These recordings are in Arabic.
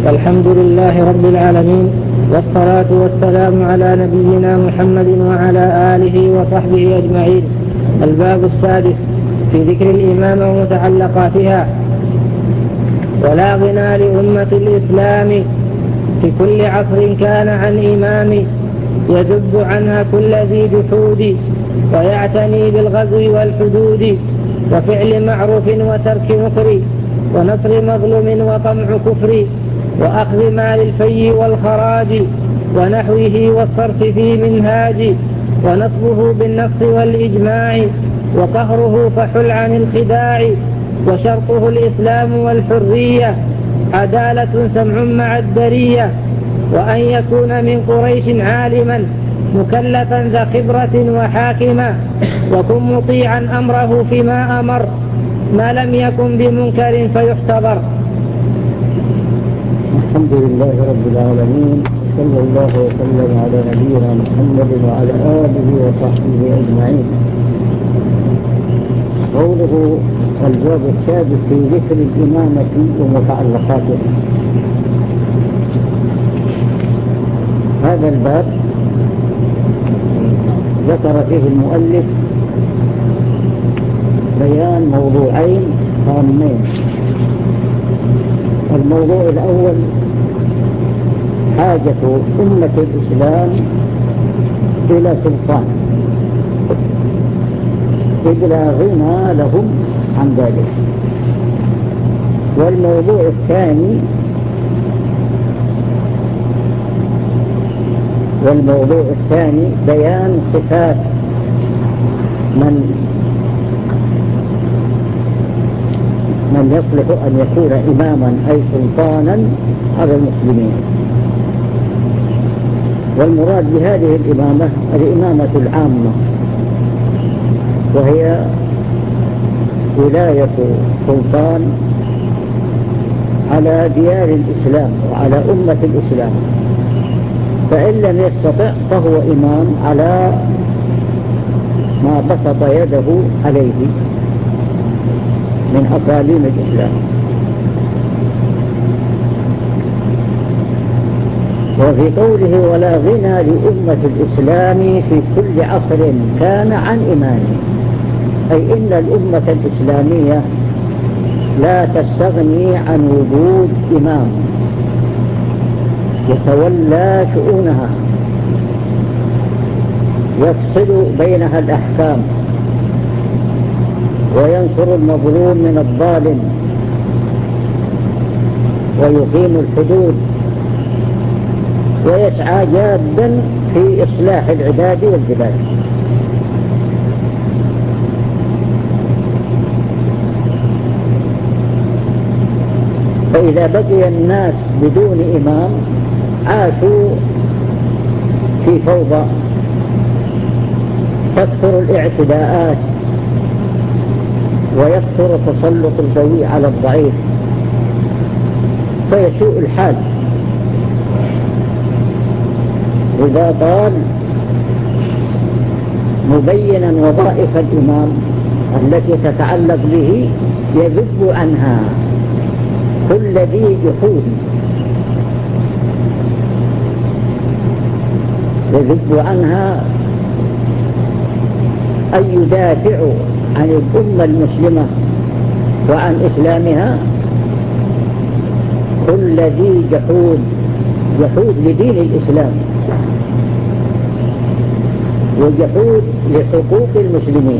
والحمد لله رب العالمين، والصلاة والسلام على نبينا محمد وعلى آله وصحبه أجمعين. الباب السادس في ذكر الإمامة ومتعلقاتها. ولا غنى لأمة الإسلام في كل عصر كان عن إمام يذب عنها كل ذي جحود، ويعتني بالغزو والحدود، وفعل معروف وترك نكر، ونصر مظلوم وطمع كفر، وأخذ مال الفي والخراج، ونحوه والصرف في منهاج، ونصبه بالنص والإجماع، وقهره فحل عن الخداع، وشرطه الإسلام والحرية، عدالة سمع مع الدرية، وأن يكون من قريش عالما مكلفا ذا خبرة وحاكما، وكن مطيعا أمره فيما أمر، ما لم يكن بمنكر فيحتضر. الحمد لله رب العالمين، صلى الله وسلم على نبينا محمد وعلى آله وصحبه أجمعين. قوله الباب السادس في ذكر الإمامة ومتعلقاتها. هذا الباب ذكر فيه المؤلف بيان موضوعين هامين. الموضوع الأول حاجة أمة الإسلام إلى سلطان، إذ لا غنى لهم عن ذلك. والموضوع الثاني بيان صفات من يصلح أن يكون إماما أي سلطانا على المسلمين. والمراد بهذه الإمامة العامة، وهي ولاية سلطان على ديار الإسلام وعلى أمة الإسلام، فإن لم يستطع فهو إمام على ما بسط يده عليه من أقاليم الإسلام. وفي قوله ولا غنى لأمة الإسلام في كل عصر كان عن إمام، أي إن الأمة الإسلامية لا تستغني عن وجود إمام يتولى شؤونها، يفصل بينها الأحكام، وينصر المظلوم من الظالم، ويقيم الحدود، ويسعى جادا في إصلاح العباد والبلاد. فإذا بقي الناس بدون إمام عاشوا في فوضى، تكثر الاعتداءات، ويكثر تسلط القوي على الضعيف، فيسوء الحال. إذا طال مبينا وظائف الإمام التي تتعلق به يذب عنها كل ذي جحود، يذب عنها أن يدافع عن الأمة المسلمة وعن إسلامها كل ذي جحود لدين الإسلام، وجحود لحقوق المسلمين.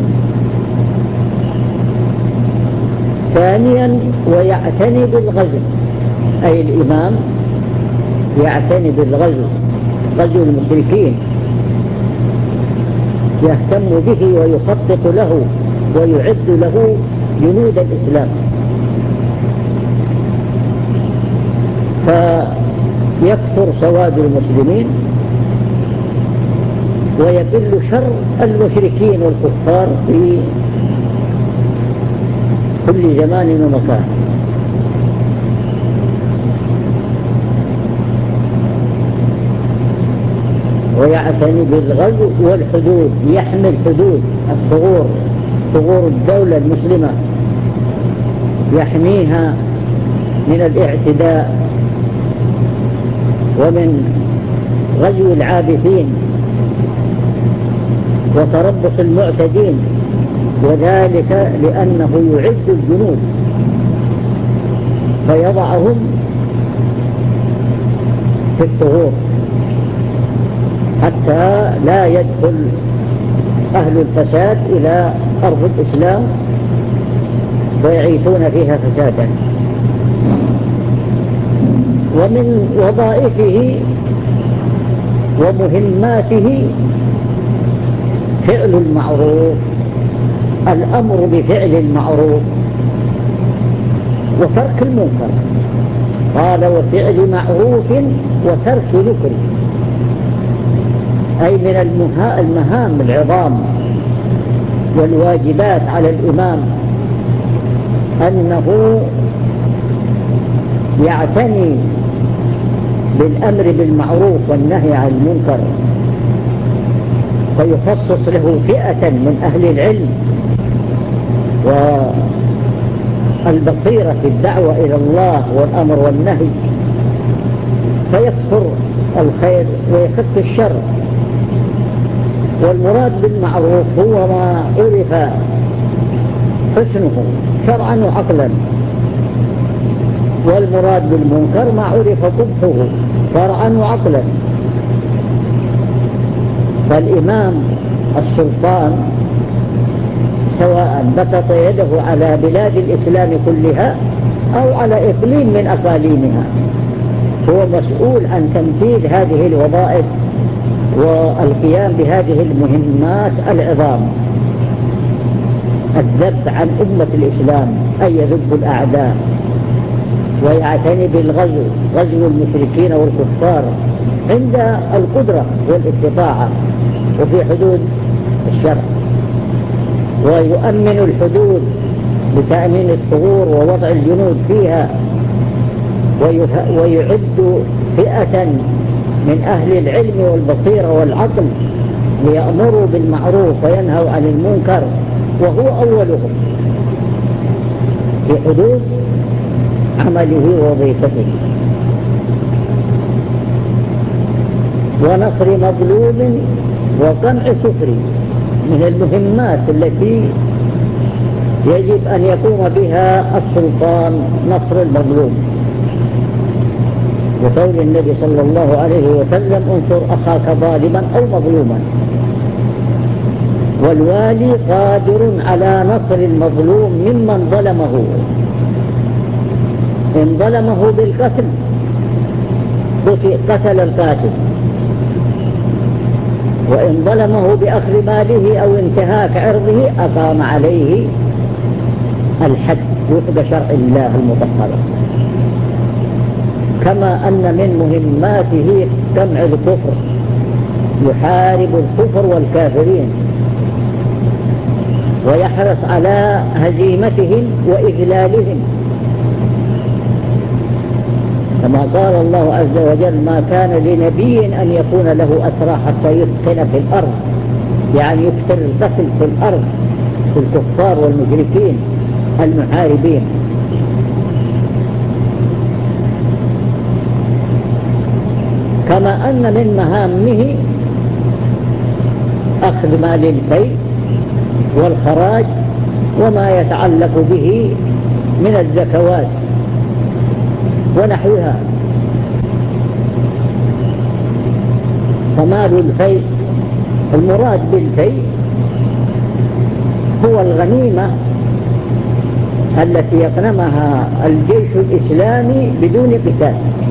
ثانيا ويعتني بالغزو، أي الإمام يعتني بالغزو، غزو المشركين، يهتم به ويخطط له ويعد له جنود الإسلام، فيكثر سواد المسلمين ويقل شر المشركين والكفار في كل زمان ومكان. ويعتني بالغزو والحدود، يحمي الحدود، ثغور الدولة المسلمة، يحميها من الاعتداء ومن غزو العابثين وتربص المعتدين، وذلك لأنه يعد الجنود فيضعهم في الثغور حتى لا يدخل أهل الفساد إلى أرض الإسلام ويعيثون فيها فسادا. ومن وظائفه ومهماته فعل المعروف، الأمر بفعل المعروف وترك المنكر. قال وفعل معروف وترك ذكر، أي من المهام العظام والواجبات على الإمام أنه يعتني بالأمر بالمعروف والنهي عن المنكر، فيخصص له فئة من أهل العلم والبصيرة في الدعوة إلى الله والأمر والنهي، فيكثر الخير ويخف الشر. والمراد بالمعروف هو ما عرف حسنه شرعا وعقلا، والمراد بالمنكر ما عرف قبحه شرعا وعقلا. فالإمام السلطان سواء بسط يده على بلاد الإسلام كلها أو على إقليم من أقاليمها هو مسؤول عن تنفيذ هذه الوظائف والقيام بهذه المهمات العظام: الذب عن أمة الإسلام، أي يذب الأعداء، ويعتني بالغزو، غزو المشركين والكفار عند القدرة والاستطاعة وفي حدود الشرع، ويؤمن الحدود بتأمين الثغور ووضع الجنود فيها، ويعد فئة من أهل العلم والبصيرة والعقل ليأمروا بالمعروف وينهوا عن المنكر، وهو أولهم في حدود عمله ووظيفته. ونصر مظلوم وقمع كفر من المهمات التي يجب أن يقوم بها السلطان، نصر المظلوم. وقول النبي صلى الله عليه وسلم: انصر أخاك ظالما أو مظلوما. والوالي قادر على نصر المظلوم ممن ظلمه، إن ظلمه بالقتل قتل القاتل، وإن ظلمه بأخذ ماله أو انتهاك عرضه أقام عليه الحد وفق شرع الله المطهر. كما أن من مهماته جمع الكفر، يحارب الكفر والكافرين ويحرص على هزيمتهم وإذلالهم، كما قال الله عز وجل: ما كان لنبي أن يكون له أسرى حتى يثقل في الأرض، يعني يكثر القتل في الأرض في الكفار والمشركين المحاربين. كما أن من مهامه أخذ مال الفيء والخراج وما يتعلق به من الزكوات ونحوها. فمال الفيء، المراد بالفيء هو الغنيمة التي يغنمها الجيش الإسلامي بدون قتال،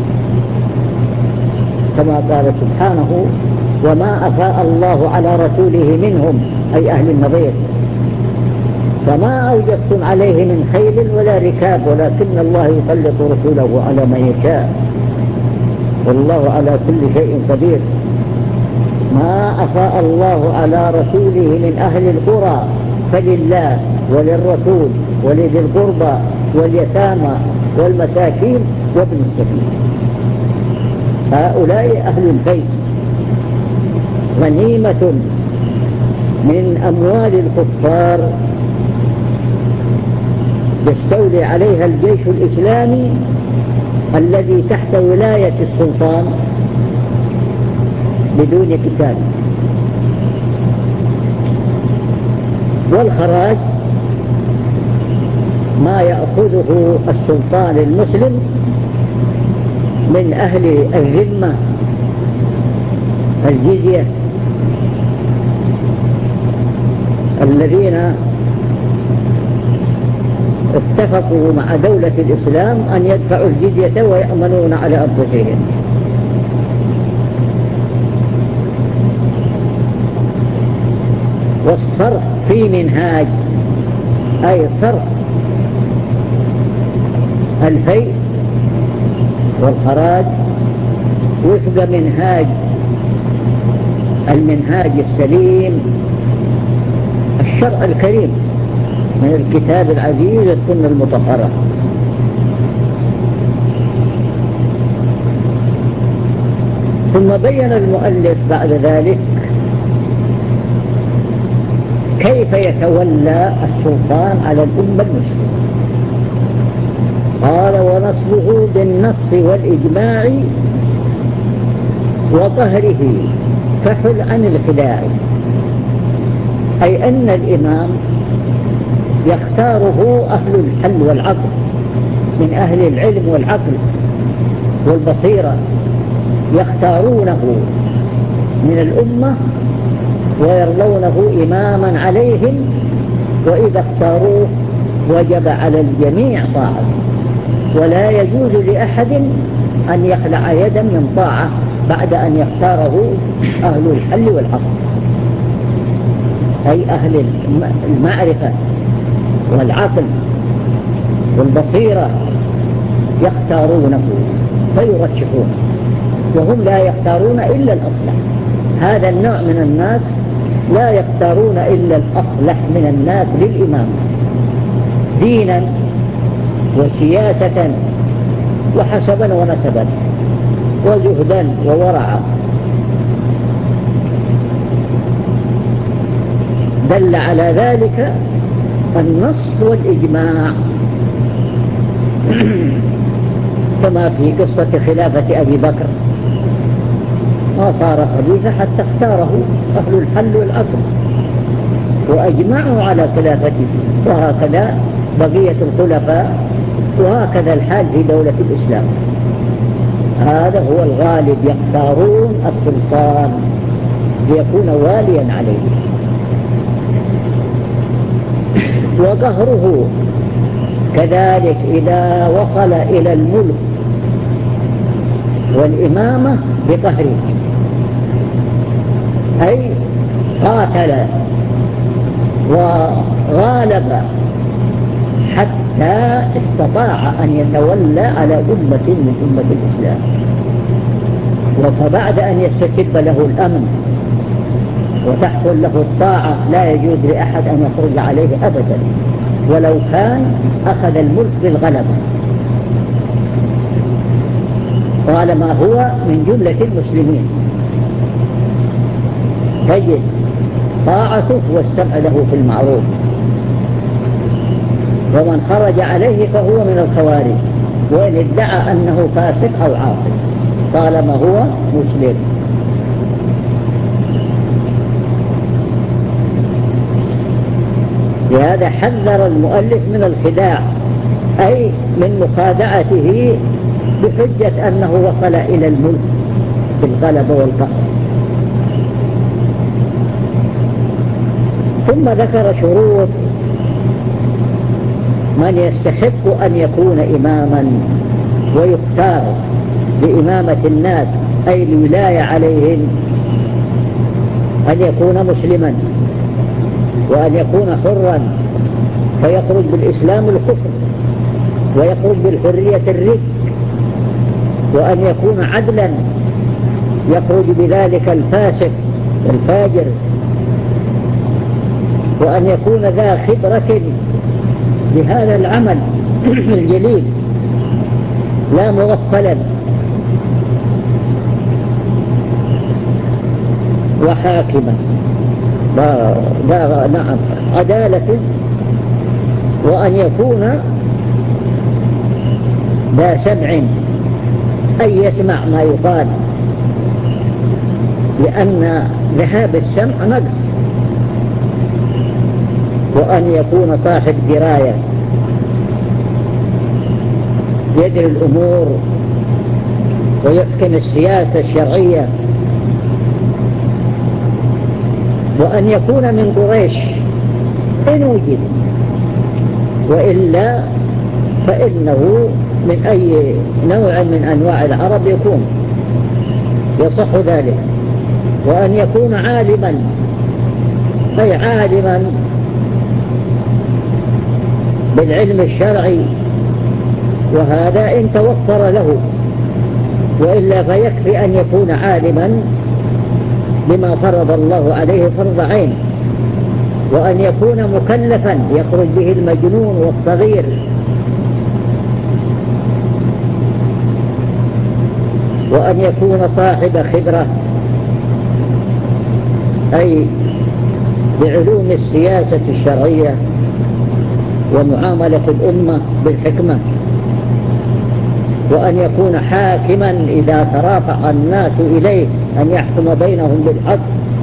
كما قال سبحانه: وما أفاء الله على رسوله منهم، أي أهل النضير، فما أوجبتم عليه من خيل ولا ركاب ولكن الله يسلط رسوله على من يشاء والله على كل شيء قدير. ما أفاء الله على رسوله من أهل القرى فلله وللرسول ولذي القربى واليتامى والمساكين وابن السبيل. هؤلاء أهل البيت، غنيمة من أموال الكفار يستولي عليها الجيش الإسلامي الذي تحت ولاية السلطان بدون قتال. والخراج ما يأخذه السلطان المسلم من أهل الذمة، الجزية، الذين اتفقوا مع دولة الإسلام أن يدفعوا الجزية ويأمنون على أنفسهم. والصرف في منهاج، أي صرف الفيء والخراج وفق المنهاج السليم، الشرع الكريم من الكتاب العزيز والسنة المطهرة. ثم بين المؤلف بعد ذلك كيف يتولى السلطان على الأمة المسلمة. قال: ونصبه بالنص والإجماع وطهره فحل عن الخداع. أي أن الإمام يختاره أهل الحل والعقل من أهل العلم والعقل والبصيرة، يختارونه من الأمة ويرلونه إماما عليهم، وإذا اختاروه وجب على الجميع طاعته، ولا يجوز لأحد أن يخلع يدا من طاعة بعد أن يختاره أهل الحل والعقل، أي أهل المعرفة والعقل والبصيرة يختارونه فيرشحونه، وهم لا يختارون إلا الأصلح. هذا النوع من الناس لا يختارون إلا الأصلح من الناس للإمام دينا وسياسة وحسبا ونسبا وزهدا وورعا. دل على ذلك النص والإجماع كما في قصة خلافة أبي بكر، ما صار خليفة حتى اختاره أهل الحل والعقل وأجمعوا على خلافته، وهكذا بقية الخلفاء، وهكذا الحال في دولة الإسلام. هذا هو الغالب، يختارون السلطان ليكون واليا عليه. وقهره كذلك إذا وصل إلى الملك والإمامة بقهره، أي قاتل وغالب حتى استطاع أن يتولى على أمة من أمة الإسلام. وفبعد أن يستتب له الأمن وتحصل له الطاعة لا يجوز لأحد أن يخرج عليه أبدا، ولو كان أخذ الملك بالغلبة طالما هو من جملة المسلمين، تجد طاعته والسمع له في المعروف. ومن خرج عليه فهو من الخوارج، وإن ادعى أنه فاسق أو عاصي طالما هو مسلم. لهذا حذر المؤلف من الخداع، أي من مخادعته بحجة أنه وصل إلى الملك بالغلبة والقهر. ثم ذكر شروط من يستحق أن يكون إماما ويختار لإمامة الناس، أي الولاية عليهم، أن يكون مسلما، وأن يكون حرا فيخرج بالإسلام الكفر، ويخرج بالحرية الرق، وأن يكون عدلا يخرج بذلك الفاسق الفاجر، وأن يكون ذا خبرة بهذا العمل الجليل لا مغفلا، وحاكما نعم عدالة، وأن يكون ذا سمع، أي يسمع ما يقال لأن ذهاب السمع نقص، وأن يكون صاحب دراية يدري الأمور ويحكم السياسة الشرعية، وأن يكون من قريش إن وجد، وإلا فإنه من أي نوع من أنواع العرب يكون يصح ذلك. وأن يكون عالما، أي عالما بالعلم الشرعي، وهذا إن توفر له، وإلا فيكفي أن يكون عالما بما فرض الله عليه فرض عين، وأن يكون مكلفا يخرج به المجنون والصغير، وأن يكون صاحب خبرة أي بعلوم السياسة الشرعية ومعاملة الأمة بالحكمة، وأن يكون حاكما إذا ترافع الناس إليه أن يحكم بينهم بالحق،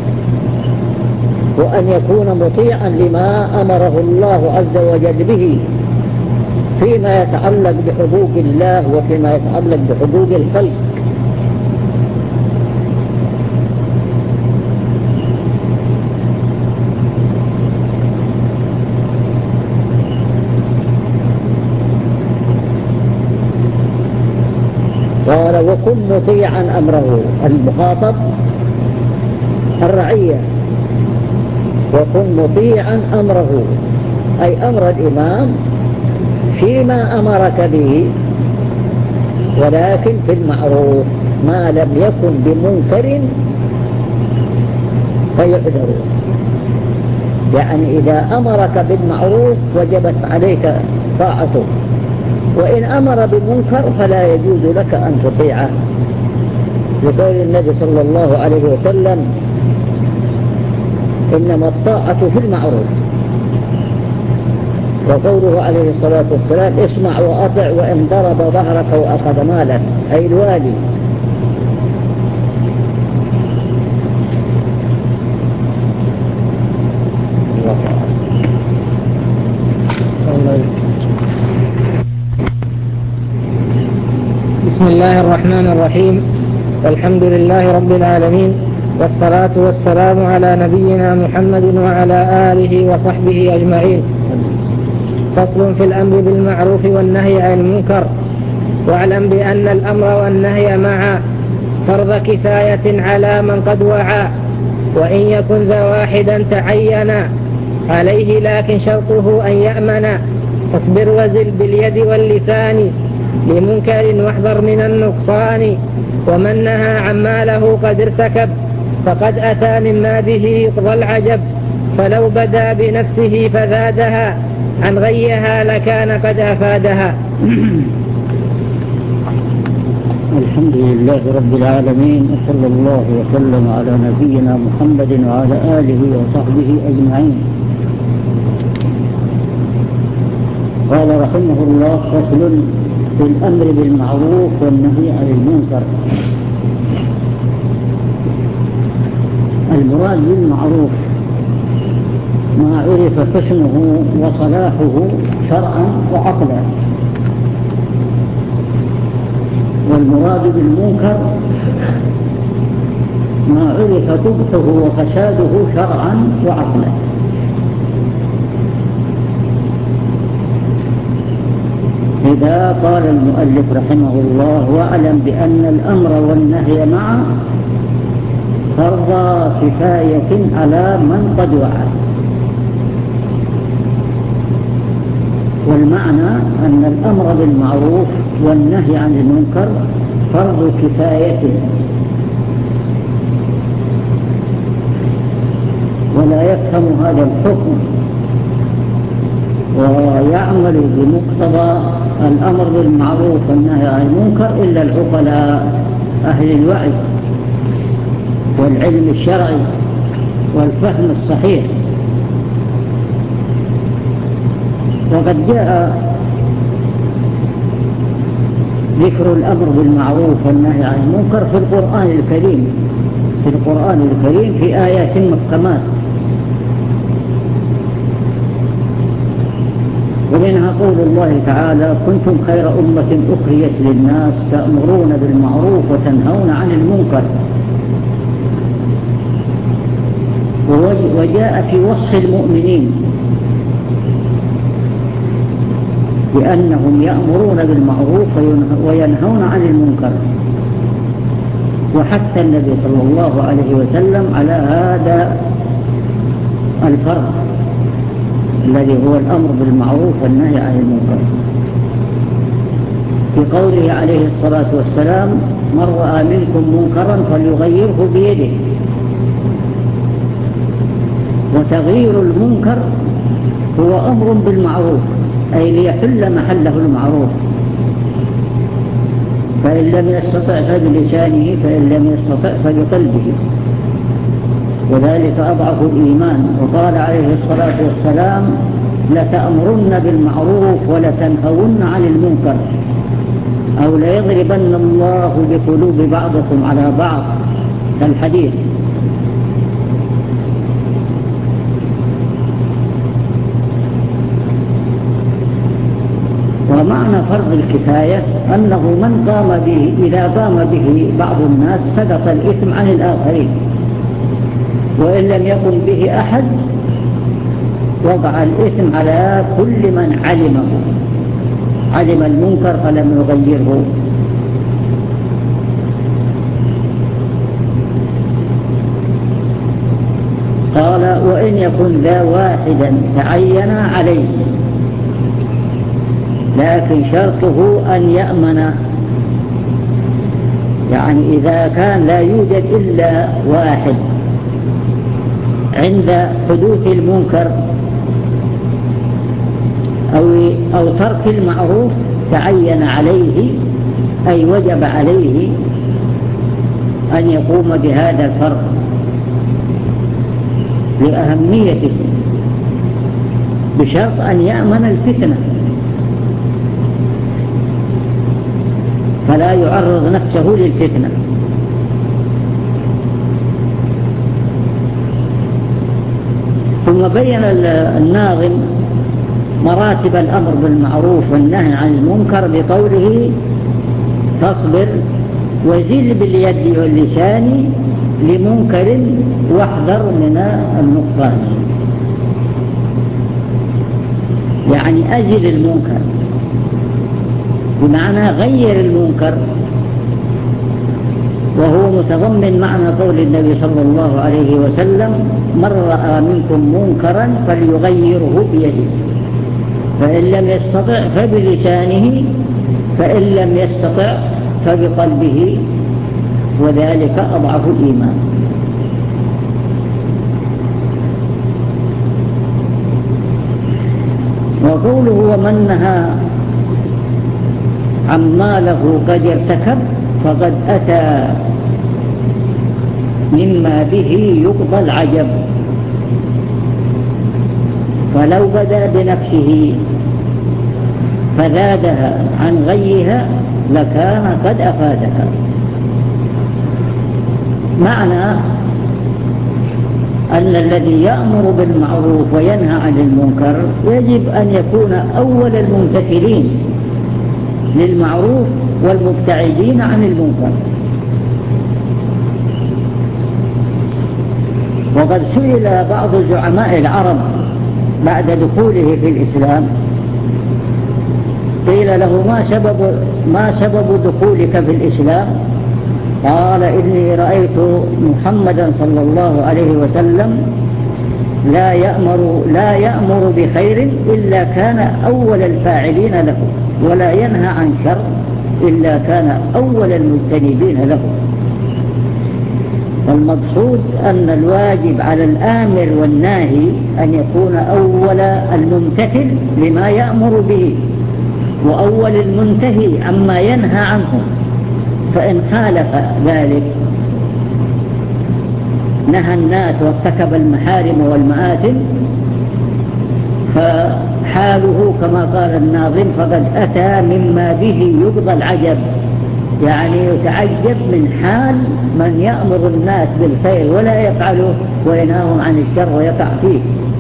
وأن يكون مطيعا لما أمره الله عز وجل به فيما يتعلق بحقوق الله وفيما يتعلق بحقوق الخلق. قال وكن مطيعا أمره، المخاطب الرعية، وكن مطيعا أمره أي أمر الإمام فيما أمرك به، ولكن في المعروف ما لم يكن بمنكر فيعذر. يعني إذا أمرك بالمعروف وجبت عليك طاعته، وإن أمر بالمنكر فلا يجوز لك أن تطيعه، لقول النبي صلى الله عليه وسلم إنما الطاعة في المعروف، وقوله عليه الصلاة والسلام اسمع وأطع وإن ضرب ظهرك وأخذ مالك، أي الوالي. بسم الله الرحمن الرحيم، والحمد لله رب العالمين، والصلاة والسلام على نبينا محمد وعلى آله وصحبه أجمعين. فصل في الأمر بالمعروف والنهي عن المنكر. واعلم بأن الأمر والنهي معا فرض كفاية على من قد وعى، وإن يكن ذا واحدا تعينا عليه، لكن شرطه أن يأمن. فاصبر وزل باليد واللسان لمنكر واحذر من النقصان، ومن نهى عما له قد ارتكب فقد أتى مما به يقضى العجب، فلو بدا بنفسه فزادها عن غيها لكان قد أفادها. الحمد لله رب العالمين، وصلى الله وسلم على نبينا محمد وعلى آله وصحبه أجمعين. قال رحمه الله فصل في الأمر بالمعروف والنهي عن المنكر. المراد بالمعروف ما عرف حسنه وصلاحه شرعا وعقلا، والمراد بالمنكر ما عرف قبحه وفساده شرعا وعقلا. إذا قال المؤلف رحمه الله واعلم بأن الأمر والنهي معا فرض كفاية على من قد وعى. والمعنى أن الأمر بالمعروف والنهي عن المنكر فرض كفاية، ولا يفهم هذا الحكم ويعمل بمقتضى الأمر بالمعروف والنهي عن المنكر إلا العقلاء أهل الوعي والعلم الشرعي والفهم الصحيح. وقد جاء ذكر الأمر بالمعروف والنهي عن المنكر في القرآن الكريم في القرآن الكريم في آيات محكمات، ومنها قول الله تعالى: كنتم خير أمة أخرجت للناس تأمرون بالمعروف وتنهون عن المنكر. وجاء في وصف المؤمنين بأنهم يأمرون بالمعروف وينهون عن المنكر، وحث النبي صلى الله عليه وسلم على هذا الفرق الذي هو الأمر بالمعروف والنهي عن المنكر، في قوله عليه الصلاة والسلام: من رأى منكم منكرا فليغيره بيده. وتغيير المنكر هو أمر بالمعروف، أي ليحل محله المعروف، فإن لم يستطع فبلسانه، فإن لم يستطع فبقلبه، وذلك أضعف الإيمان. وقال عليه الصلاة والسلام: لتأمرن بالمعروف ولتنهون عن المنكر، أو ليضربن الله بقلوب بعضكم على بعض، الحديث. ومعنى فرض الكفاية أنه من قام به، إذا قام به بعض الناس سقط الإثم عن الآخرين، وإن لم يقم به أحد وضع الإثم على كل من علم المنكر فلم يغيره. قال: وإن يكن ذا واحدا تعين عليه، لكن شرطه أن يأمن، يعني إذا كان لا يوجد إلا واحد عند حدوث المنكر أو ترك المعروف تعين عليه، أي وجب عليه أن يقوم بهذا الفرض لأهميته، بشرط أن يأمن الفتنة فلا يعرض نفسه للفتنة. ثم بين الناظم مراتب الأمر بالمعروف والنهي عن المنكر بقوله: فاصبر وزل باليد واللسان لمنكر واحذر من النقصان، يعني أزل المنكر، بمعنى غير المنكر، وهو متضمن معنى قول النبي صلى الله عليه وسلم: من رأى منكم منكرا فليغيره بيده، فإن لم يستطع فبلسانه، فإن لم يستطع فبقلبه، وذلك أضعف الإيمان. وقوله: ومن نهى عما له قد ارتكب فقد أتى مما به يقضى العجب، فلو بدا بنفسه فزادها عن غيها لكان قد أفادها. معنى أن الذي يأمر بالمعروف وينهى عن المنكر يجب أن يكون أول الممتثلين للمعروف والمبتعدين عن المنكر. وقد سئل بعض زعماء العرب بعد دخوله في الإسلام، قيل له: ما سبب دخولك في الإسلام؟ قال: إني رأيت محمدا صلى الله عليه وسلم لا يأمر بخير إلا كان أول الفاعلين له، ولا ينهى عن شر إلا كان أول المجتنبين له. والمقصود أن الواجب على الآمر والناهي أن يكون أول الممتثل لما يأمر به، وأول المنتهي عما ينهى عنه، فإن خالف ذلك نهى الناس وارتكب المحارم والمآثم فحاله كما قال الناظم: فقد أتى مما به يقضى العجب، يعني يتعجب من حال من يأمر الناس بالخير ولا يفعله وينهاهم عن الشر ويقع فيه.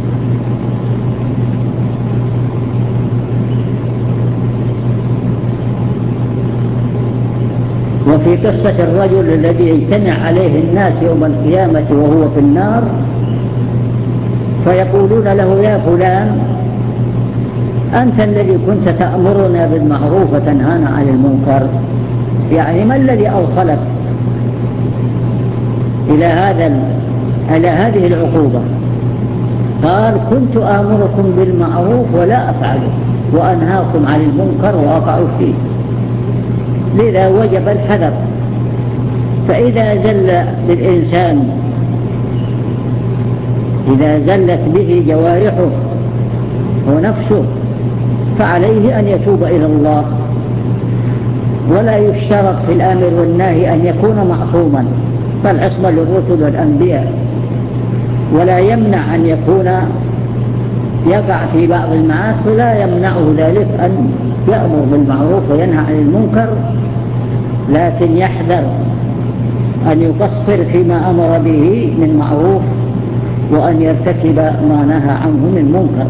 وفي قصة الرجل الذي يجتمع عليه الناس يوم القيامة وهو في النار فيقولون له: يا فلان، أنت الذي كنت تأمرنا بالمعروف وتنهانا عن المنكر، يعني ما الذي أوصلك إلى هذه العقوبة؟ قال: كنت آمركم بالمعروف ولا أفعله، وأنهاكم عن المنكر وأقع فيه، لذا وجب الحذر. فإذا زل بالإنسان، إذا زلت به جوارحه ونفسه فعليه أن يتوب إلى الله، ولا يشترط في الآمر والناهي أن يكون معصوما، بل عصمة للرسل والأنبياء، ولا يمنع أن يكون يقع في بعض المعاصي، لا يمنعه ذلك أن يأمر بالمعروف وينهى عن المنكر، لكن يحذر أن يقصر فيما أمر به من معروف وأن يرتكب ما نهى عنه من منكر.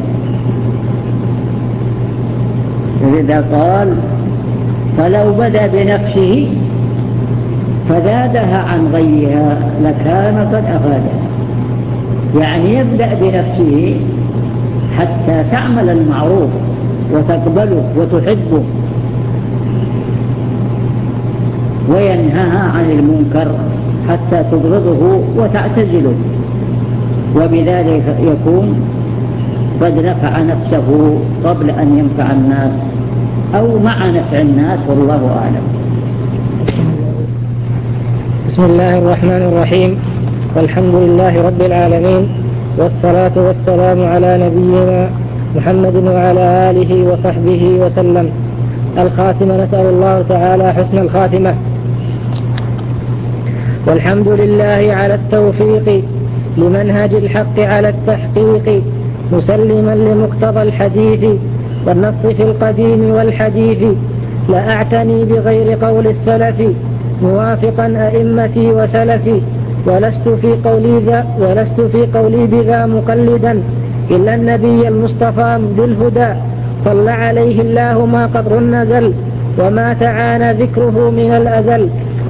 لذا قال: فلو بدأ بنفسه فزادها عن غيها لكان قد أفادها، يعني يبدأ بنفسه حتى تعمل المعروف وتقبله وتحبه، وينهاها عن المنكر حتى تبغضه وتعتزله، وبذلك يكون قد نفع نفسه قبل أن ينفع الناس أو مع نفع الناس، والله أعلم. بسم الله الرحمن الرحيم، والحمد لله رب العالمين، والصلاة والسلام على نبينا محمد وعلى آله وصحبه وسلم. الخاتمة، نسأل الله تعالى حسن الخاتمة. والحمد لله على التوفيق لمنهج الحق على التحقيق، مسلما لمقتضى الحديث والنص في القديم والحديث، لا أعتني بغير قول السلف موافقا أئمتي وسلفي، ولست في قولي بذا مقلدا إلا النبي المصطفى بالهدى، صلى عليه الله ما قدر نزل وما تعانى ذكره من الأزل،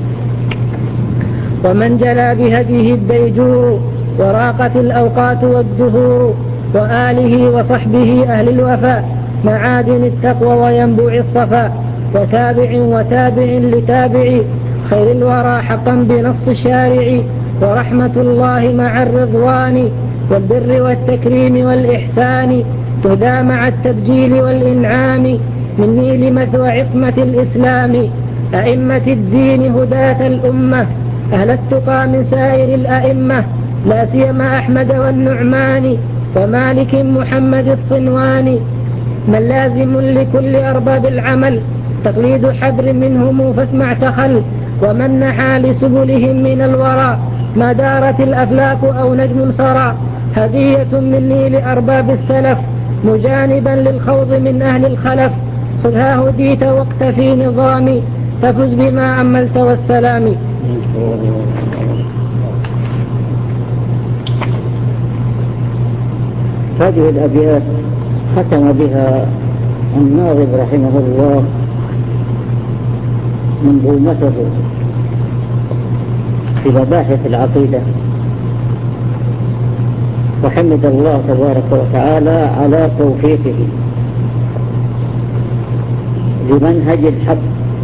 ومن جلى بهديه الديجور وراقت الأوقات والدهور، وآله وصحبه أهل الوفاء معادن التقوى وينبوع الصفاء، وتابع لتابع خير الورى حقا بنص الشارع، ورحمة الله مع الرضوان والبر والتكريم والإحسان، تهدى مع التبجيل والإنعام مني لمثوى عصمة الإسلام، أئمة الدين هداة الأمة أهل التقى من سائر الأئمة، لا سيما أحمد والنعمان ومالك محمد الصنواني، من لازم لكل أرباب العمل تقليد حبر منهم فاسمع تخل، ومن نحى لسبلهم من الورى ما دارت الأفلاك أو نجم سرى، هدية مني لأرباب السلف مجانبا للخوض من أهل الخلف، خذها هديت واقتفي نظامي تفز بما أملت والسلام. هذه الأبيات ختم بها الناظم رحمه الله منظومته في مباحث العقيدة، وحمد الله تبارك وتعالى على توفيقه لمنهج الحق،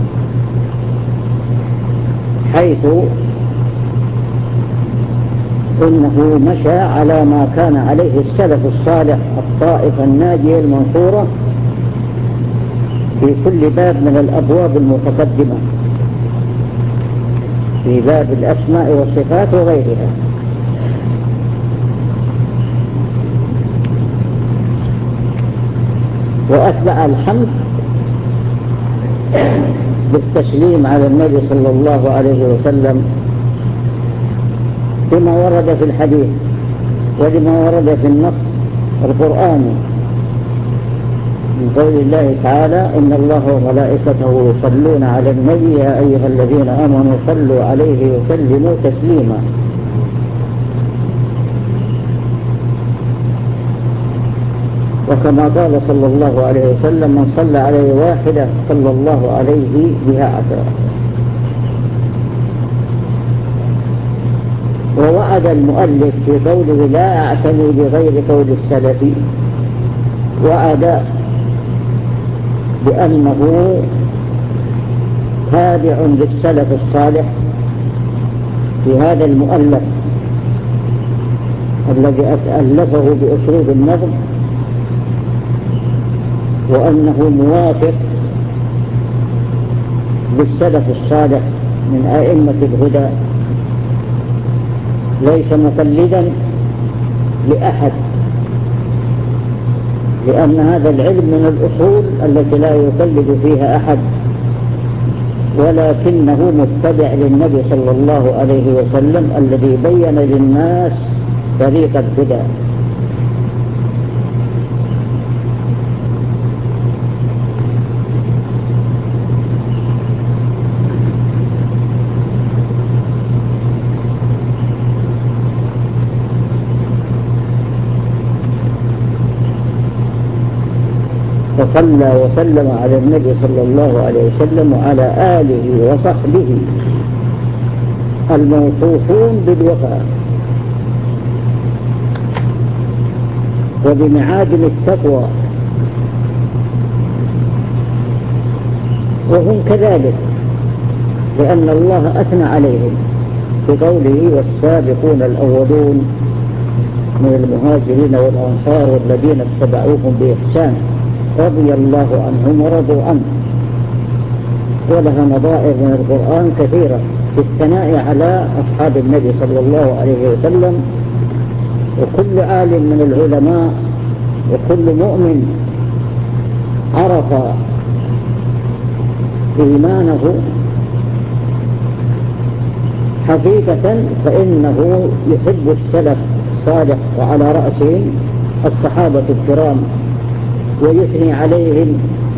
حيث إنه مشى على ما كان عليه السلف الصالح الطائفة الناجية المنصورة في كل باب من الأبواب المتقدمة، في باب الأسماء والصفات وغيرها. وأتبع الحمد بالتسليم على النبي صلى الله عليه وسلم بما ورد في الحديث ولما ورد في النص القرآني من قول الله تعالى إن الله وملائكته يصلون على النبي يا أيها الذين آمنوا صلوا عليه وسلموا تسليما. وكما قال صلى الله عليه وسلم من صلى عليه واحدة صلى الله عليه بها عشرة. ووعد المؤلف في قوله لا أعتني بغير قول السلف، وعد بأنه تابع للسلف الصالح في هذا المؤلف الذي ألفه بأسلوب النظم، وأنه موافق للسلف الصالح من أئمة الهدى، ليس مقلدا لأحد، لأن هذا العلم من الأصول التي لا يقلد فيها أحد، ولكنه متبع للنبي صلى الله عليه وسلم الذي بين للناس طريق الهدى. وصلى وسلم على النبي صلى الله عليه وسلم وعلى آله وصحبه الموصوفون بالوفاء وبمعادن التقوى، وهم كذلك لأن الله أثنى عليهم بقوله والسابقون الأولون من المهاجرين والأنصار والذين اتبعوهم بإحسان رضي الله عنهم ورضوا عنه. ولها نظائر من القرآن كثيرة في الثناء على أصحاب النبي صلى الله عليه وسلم. وكل عالم من العلماء وكل مؤمن عرف إيمانه حقيقة فإنه يحب السلف الصالح وعلى رأسهم الصحابة الكرام، ويثني عليهم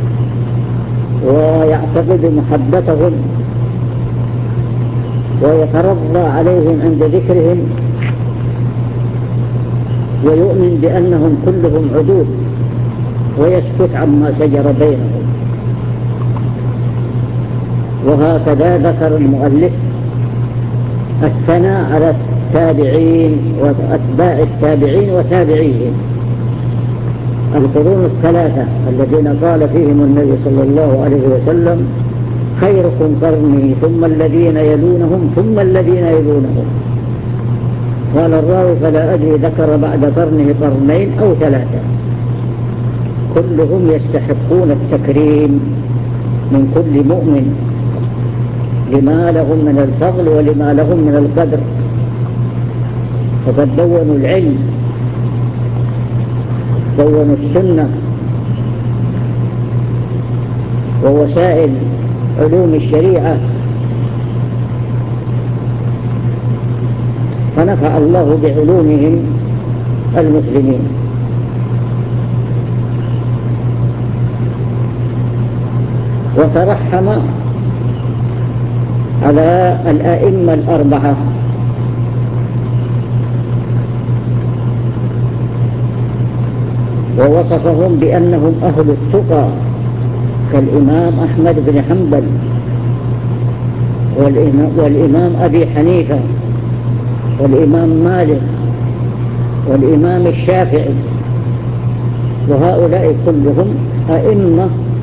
ويعتقد محبتهم ويترضى عليهم عند ذكرهم، ويؤمن بأنهم كلهم عدول، ويسكت عما شجر بينهم. وهكذا ذكر المؤلف الثناء على التابعين وأتباع التابعين وتابعيهم القرون الثلاثة الذين قال فيهم النبي صلى الله عليه وسلم خيركم قرني ثم الذين يلونهم ثم الذين يلونهم. قال الراوي فلا أدري ذكر بعد قرنه قرنين أو ثلاثة، كلهم يستحقون التكريم من كل مؤمن لما لهم من الفضل ولما لهم من القدر، فقد دونوا العلم، دونوا السنة ووسائل علوم الشريعة، فنفع الله بعلومهم المسلمين. وترحم على الأئمة الأربعة ووصفهم بأنهم أهل التقى كالإمام أحمد بن حنبل والإمام أبي حنيفة والإمام مالك والإمام الشافعي، وهؤلاء كلهم أئمة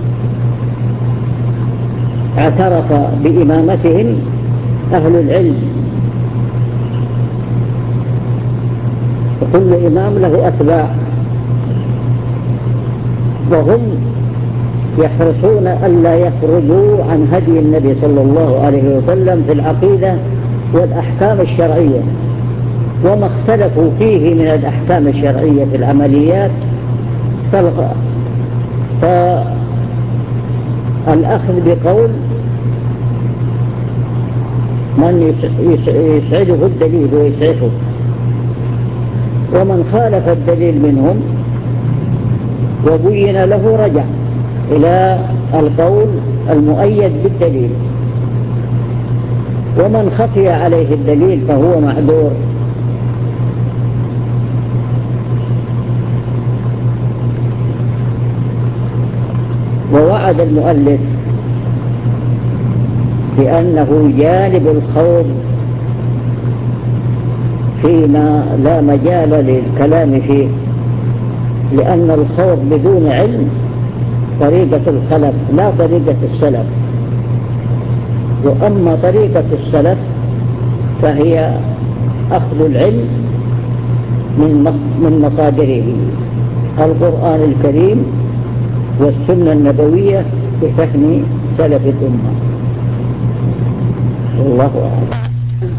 اعترف بإمامتهم أهل العلم، وكل إمام له أتباع، وهم يحرصون ألا يخرجوا عن هدي النبي صلى الله عليه وسلم في العقيدة والأحكام الشرعية، وما اختلفوا فيه من الأحكام الشرعية في العمليات فالأخذ بقول من يسعده الدليل ويسعفه، ومن خالف الدليل منهم وبين له رجع إلى القول المؤيد بالدليل، ومن خفي عليه الدليل فهو معذور. ووعد المؤلف بأنه جانب الخوض فيما لا مجال للكلام فيه، لأن الخوض بدون علم طريقة الخلف لا طريقة السلف، وأما طريقة السلف فهي أخذ العلم من مصادره القرآن الكريم والسنة النبوية بفهم سلف الأمة. والله أعلم.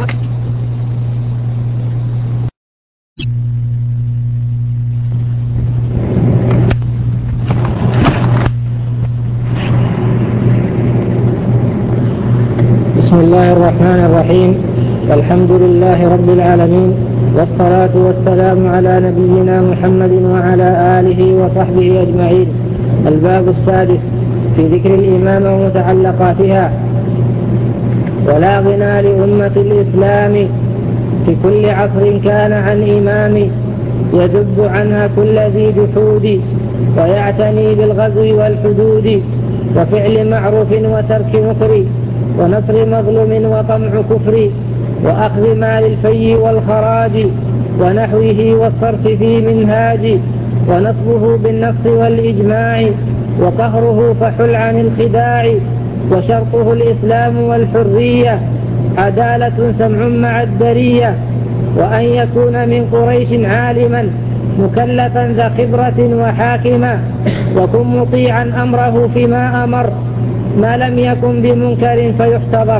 بسم الله الرحمن الرحيم، والحمد لله رب العالمين، والصلاة والسلام على نبينا محمد وعلى آله وصحبه أجمعين. الباب السادس في ذكر الإمامة ومتعلقاتها. ولا غنى لأمة الإسلام في كل عصر كان عن إمام يذب عنها كل ذي جحود ويعتني بالغزو والحدود وفعل معروف وترك نكر ونصر مظلوم وطمع كفر وأخذ مال الفي والخراج ونحوه والصرف في منهاج ونصبه بالنص والإجماع وقهره فحل عن الخداع وشرطه الإسلام والحرية عدالة سمع مع الدرية وأن يكون من قريش عالما مكلفا ذا خبرة وحاكما وكن مطيعا أمره فيما أمر ما لم يكن بمنكر فيحتضر.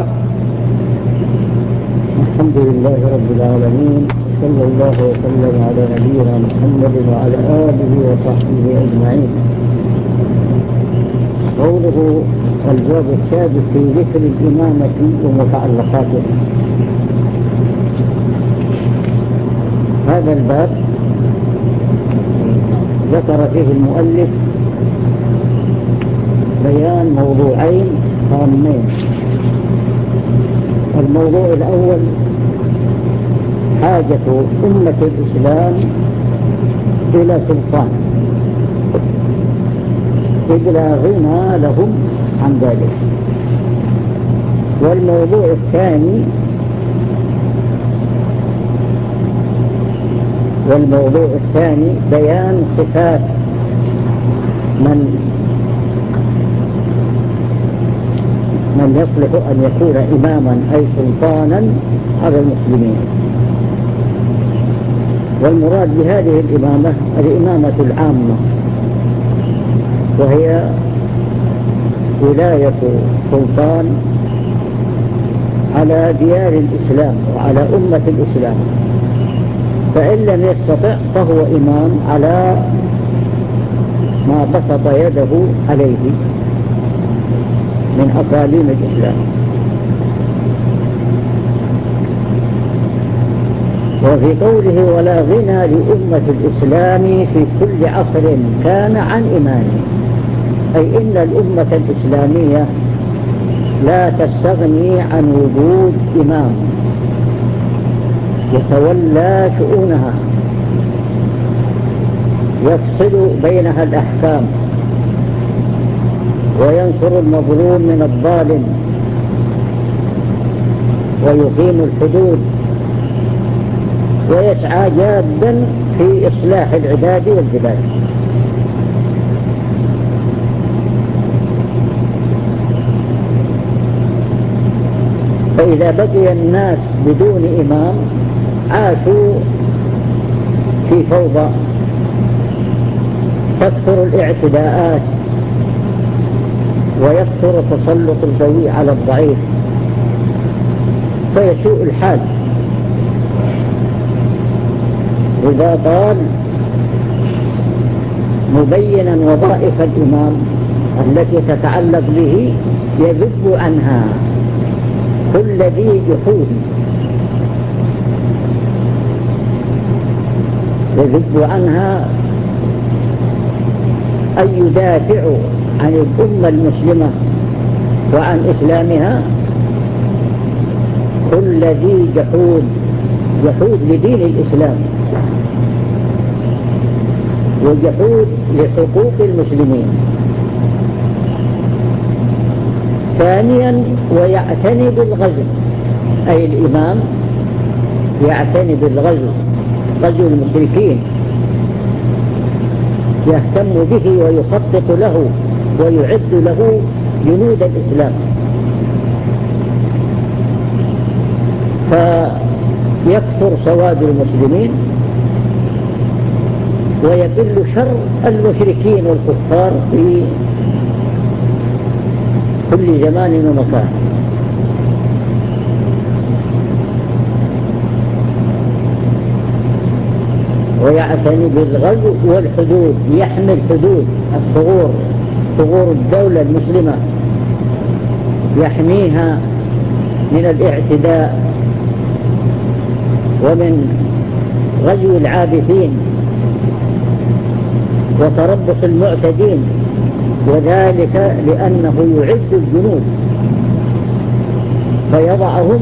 الحمد لله رب العالمين، صلى الله وسلم على نبينا محمد وعلى آله وصحبه أجمعين. قوله الباب السادس في ذكر الإمامة ومتعلقاتها. هذا الباب ذكر فيه المؤلف بيان موضوعين هامين. الموضوع الأول حاجة أمة الإسلام إلى سلطان، إذ لا غنى لهم عن ذلك. والموضوع الثاني بيان صفات من يصلح أن يكون إماما أي سلطانا على المسلمين. والمراد بهذه الإمامة العامة، وهي ولاية سلطان على ديار الإسلام وعلى أمة الإسلام، فإن لم يستطع فهو إمام على ما بسط يده عليه من أقاليم الإسلام. وفي قوله ولا غنى لأمة الإسلام في كل عصر كان عن إمامه، أي إن الأمة الإسلامية لا تستغني عن وجود إمام يتولى شؤونها يفصل بينها الأحكام وينصر المظلوم من الظالم ويقيم الحدود ويسعى جادا في إصلاح العباد والبلاد. فإذا بقي الناس بدون إمام عاشوا في فوضى، تكثر الاعتداءات ويكثر تسلط القوي على الضعيف فيسوء الحال. إذا قال مبينا وظائف الإمام التي تتعلق به يذب عنها كل ذي جحود، يذب عنها أن يدافعوا عن الأمة المسلمة وعن إسلامها كل ذي جحود لدين الإسلام وجحود لحقوق المسلمين. ثانيا ويعتني بالغزو، أي الإمام يعتني بالغزو، غزو المشركين، يهتم به ويخطط له ويعد له جنود الإسلام، فيكثر سواد المسلمين ويقل شر المشركين والكفار في كل زمان ومكان. ويعتني بالغزو والحدود، يحمي الحدود، ثغور الدولة المسلمة، يحميها من الاعتداء ومن غزو العابثين وتربص المعتدين، وذلك لأنه يعد الجنود فيضعهم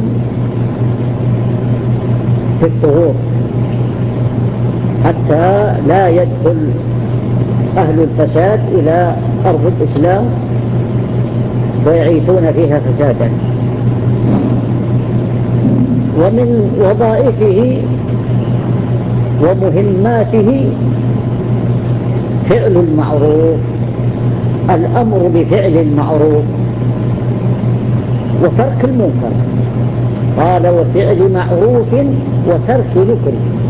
في الثغور حتى لا يدخل أهل الفساد إلى أرض الإسلام ويعيثون فيها فسادا. ومن وظائفه ومهماته فعل المعروف، الأمر بفعل المعروف وترك المنكر. قال وفعل معروف وترك نكر،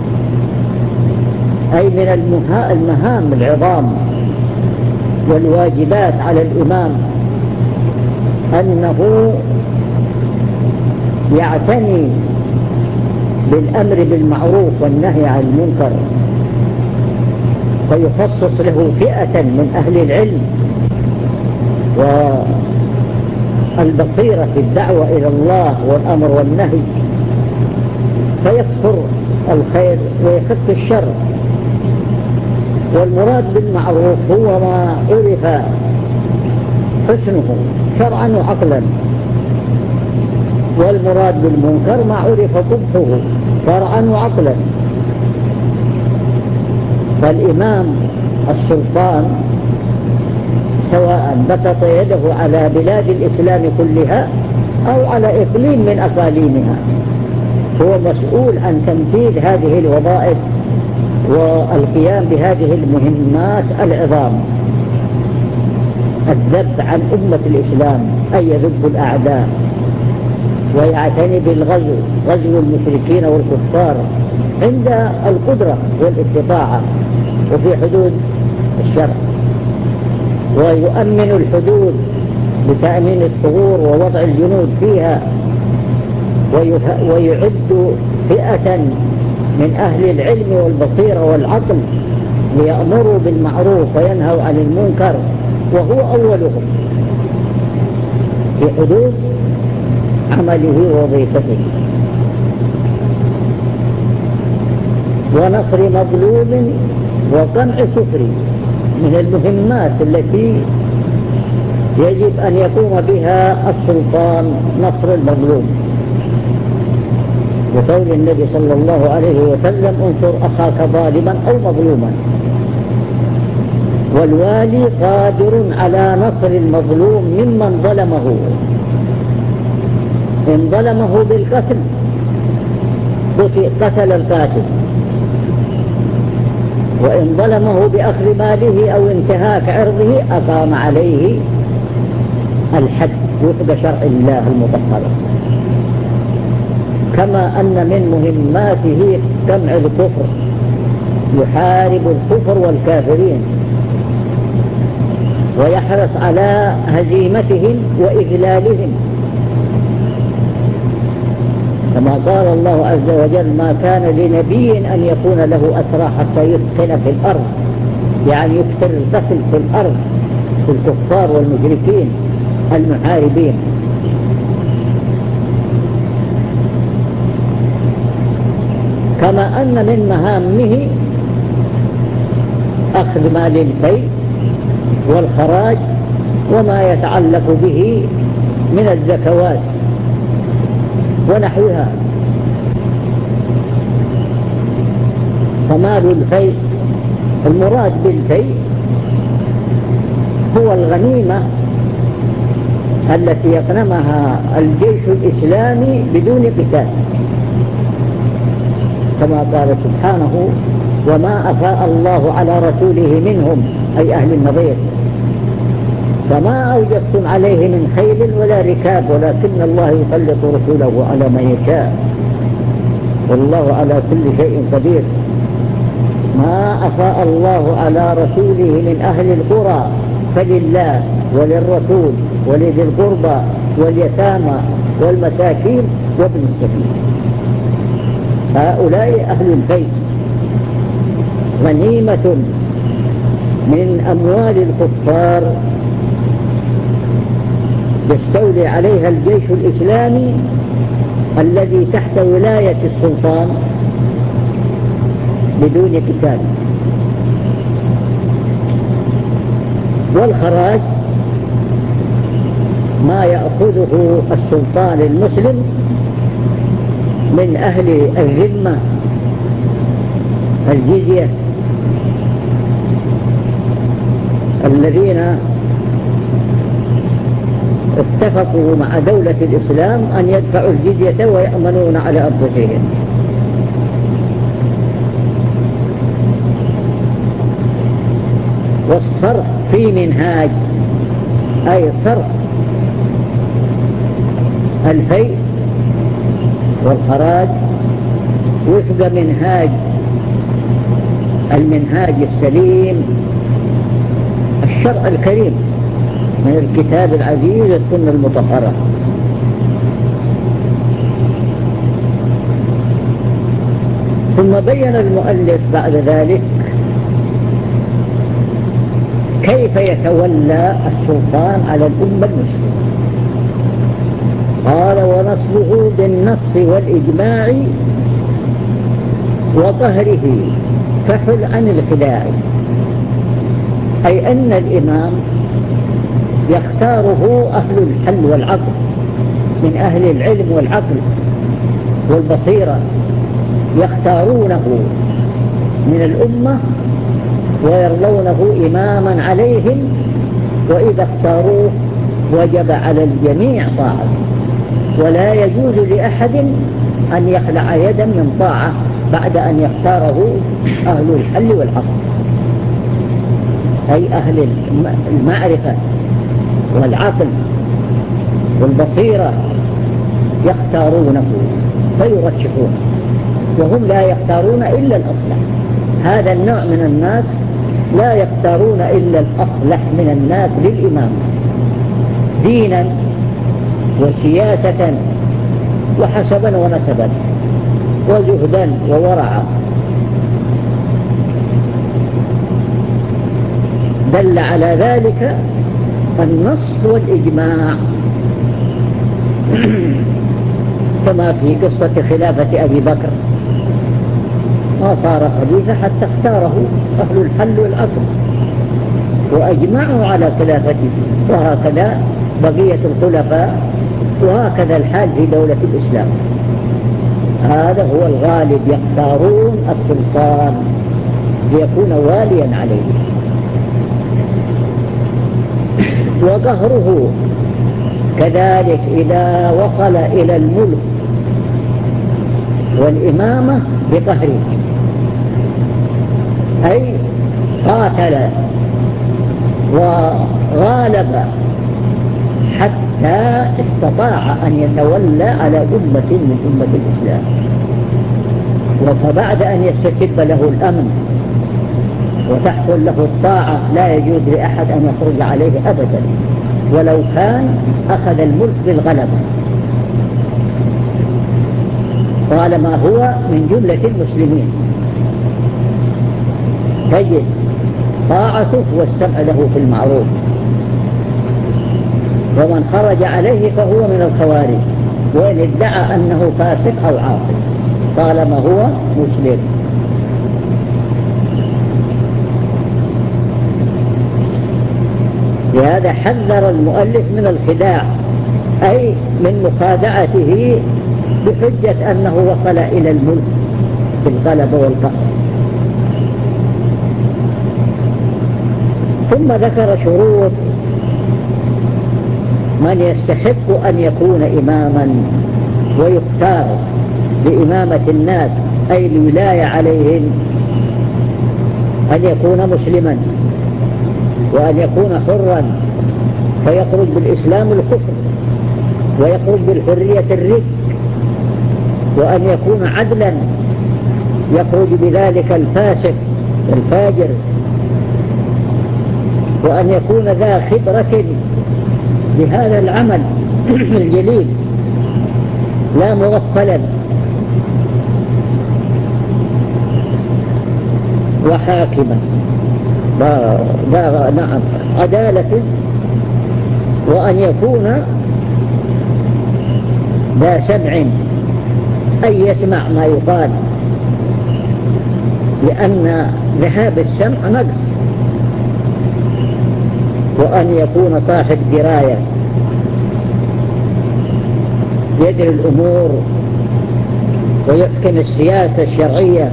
أي من المهام العظام والواجبات على الإمام أنه يعتني بالأمر بالمعروف والنهي عن المنكر، فيخصص له فئة من أهل العلم والبصيرة في الدعوة إلى الله والأمر والنهي، فيكثر الخير ويخف الشر. والمراد بالمعروف هو ما عرف حسنه شرعا وعقلا، والمراد بالمنكر ما عرف قبحه شرعا وعقلا. فالإمام السلطان سواء بسط يده على بلاد الإسلام كلها أو على إقليم من أقاليمها هو مسؤول عن تنفيذ هذه الوظائف والقيام بهذه المهمات العظام: الذب عن أمة الإسلام، أي يذب الأعداء، ويعتني بالغزو، غزو المشركين والكفار عند القدرة والاستطاعة وفي حدود الشرع، ويؤمن الحدود بتأمين الثغور ووضع الجنود فيها، ويعد فئة من أهل العلم والبصيرة والعقل ليأمروا بالمعروف وينهوا عن المنكر، وهو أولهم في حدود عمله ووظيفته. ونصر مظلوم وقمع سفر من المهمات التي يجب أن يقوم بها السلطان، نصر المظلوم، وقول النبي صلى الله عليه وسلم: انصر أخاك ظالما أو مظلوما. والوالي قادر على نصر المظلوم ممن ظلمه، إن ظلمه بالقتل قتل القاتل، وإن ظلمه بأخذ ماله أو انتهاك عرضه أقام عليه الحد وفق شرع الله المطهر. كما أن من مهماته جمع الكفر، يحارب الكفر والكافرين ويحرص على هزيمتهم وإذلالهم، كما قال الله عز وجل: ما كان لنبي أن يكون له أسرى حتى يثخن في الأرض، يعني يكثر القتل في الأرض في الكفار والمشركين المحاربين. كما أن من مهامه أخذ مال الفيء والخراج وما يتعلق به من الزكوات ونحوها. فمال الفيء، المراد بالفيء هو الغنيمة التي يغنمها الجيش الإسلامي بدون قتال، كما قال سبحانه: وما أفاء الله على رسوله منهم، أي أهل النضير، فما أوجبتم عليه من خيل ولا ركاب ولكن الله يسلط رسوله على من يشاء والله على كل شيء قدير. ما أفاء الله على رسوله من أهل القرى فلله وللرسول ولذي القربى واليتامى والمساكين وابن السبيل. هؤلاء أهل البيت، غنيمة من أموال الكفار يستولي عليها الجيش الإسلامي الذي تحت ولاية السلطان بدون قتال. والخراج ما يأخذه السلطان المسلم من أهل الذمة، الجزية، الذين اتفقوا مع دولة الإسلام أن يدفعوا الجزية ويأمنون على أنفسهم. والصرف في منهاج، أي صرف الفيء والخراج وفق المنهاج السليم، الشرع الكريم من الكتاب العزيز والسنة المطهرة. ثم بين المؤلف بعد ذلك كيف يتولى السلطان على الأمة المسلمة. قال: ونصبه بالنص والإجماع وقهره فحل عن الخداع، أي أن الإمام يختاره أهل الحل والعقل من أهل العلم والعقل والبصيرة، يختارونه من الأمة ويرلونه إماما عليهم، وإذا اختاروه وجب على الجميع طاعة، ولا يجوز لأحد أن يخلع يدا من طاعة بعد أن يختاره أهل الحل والعقل، أي أهل المعرفة والعقل والبصيرة يختارونه فيرشحونه، وهم لا يختارون إلا الأصلح. هذا النوع من الناس لا يختارون إلا الأصلح من الناس للإمام دينا وسياسة وحسبا ونسبا وزهدا وورعا. دل على ذلك النص والإجماع، كما في قصة خلافة أبي بكر، ما صار خليفة حتى اختاره أهل الحل والعقل وأجمعوا على خلافته، وهكذا بقية الخلفاء، وهكذا الحال في دولة الإسلام. هذا هو الغالب، يختارون السلطان ليكون واليا عليه. وقهره كذلك إذا وصل إلى الملك والإمامة بقهره، أي قاتل وغالب حتى استطاع أن يتولى على أمة من أمة الإسلام، وفبعد أن يستتب له الأمن وتحصل له الطاعة لا يجوز لأحد أن يخرج عليه أبدا ولو كان أخذ الملك بالغلبة طالما هو من جملة المسلمين. تجد طاعته والسمع له في المعروف، ومن خرج عليه فهو من الخوارج، وإن ادعى أنه فاسق أو عاصي طالما هو مسلم. لهذا حذر المؤلف من الخداع، أي من مخادعته بحجة أنه وصل إلى الملك بالغلبة والقهر. ثم ذكر شروط من يستحق أن يكون إماما ويختار لإمامة الناس، أي الولاية عليهم، أن يكون مسلما، وأن يكون حرا فيخرج بالإسلام الكفر، ويخرج بالحرية الرق، وأن يكون عدلا يخرج بذلك الفاسق والفاجر، وأن يكون ذا خبرة بهذا العمل الجليل لا مغفلا، وحاكما نعم عدالة، وأن يكون ذا سمع، أي يسمع ما يقال، لأن ذهاب السمع نقص. وأن يكون صاحب دراية يدري الأمور ويحكم السياسة الشرعية،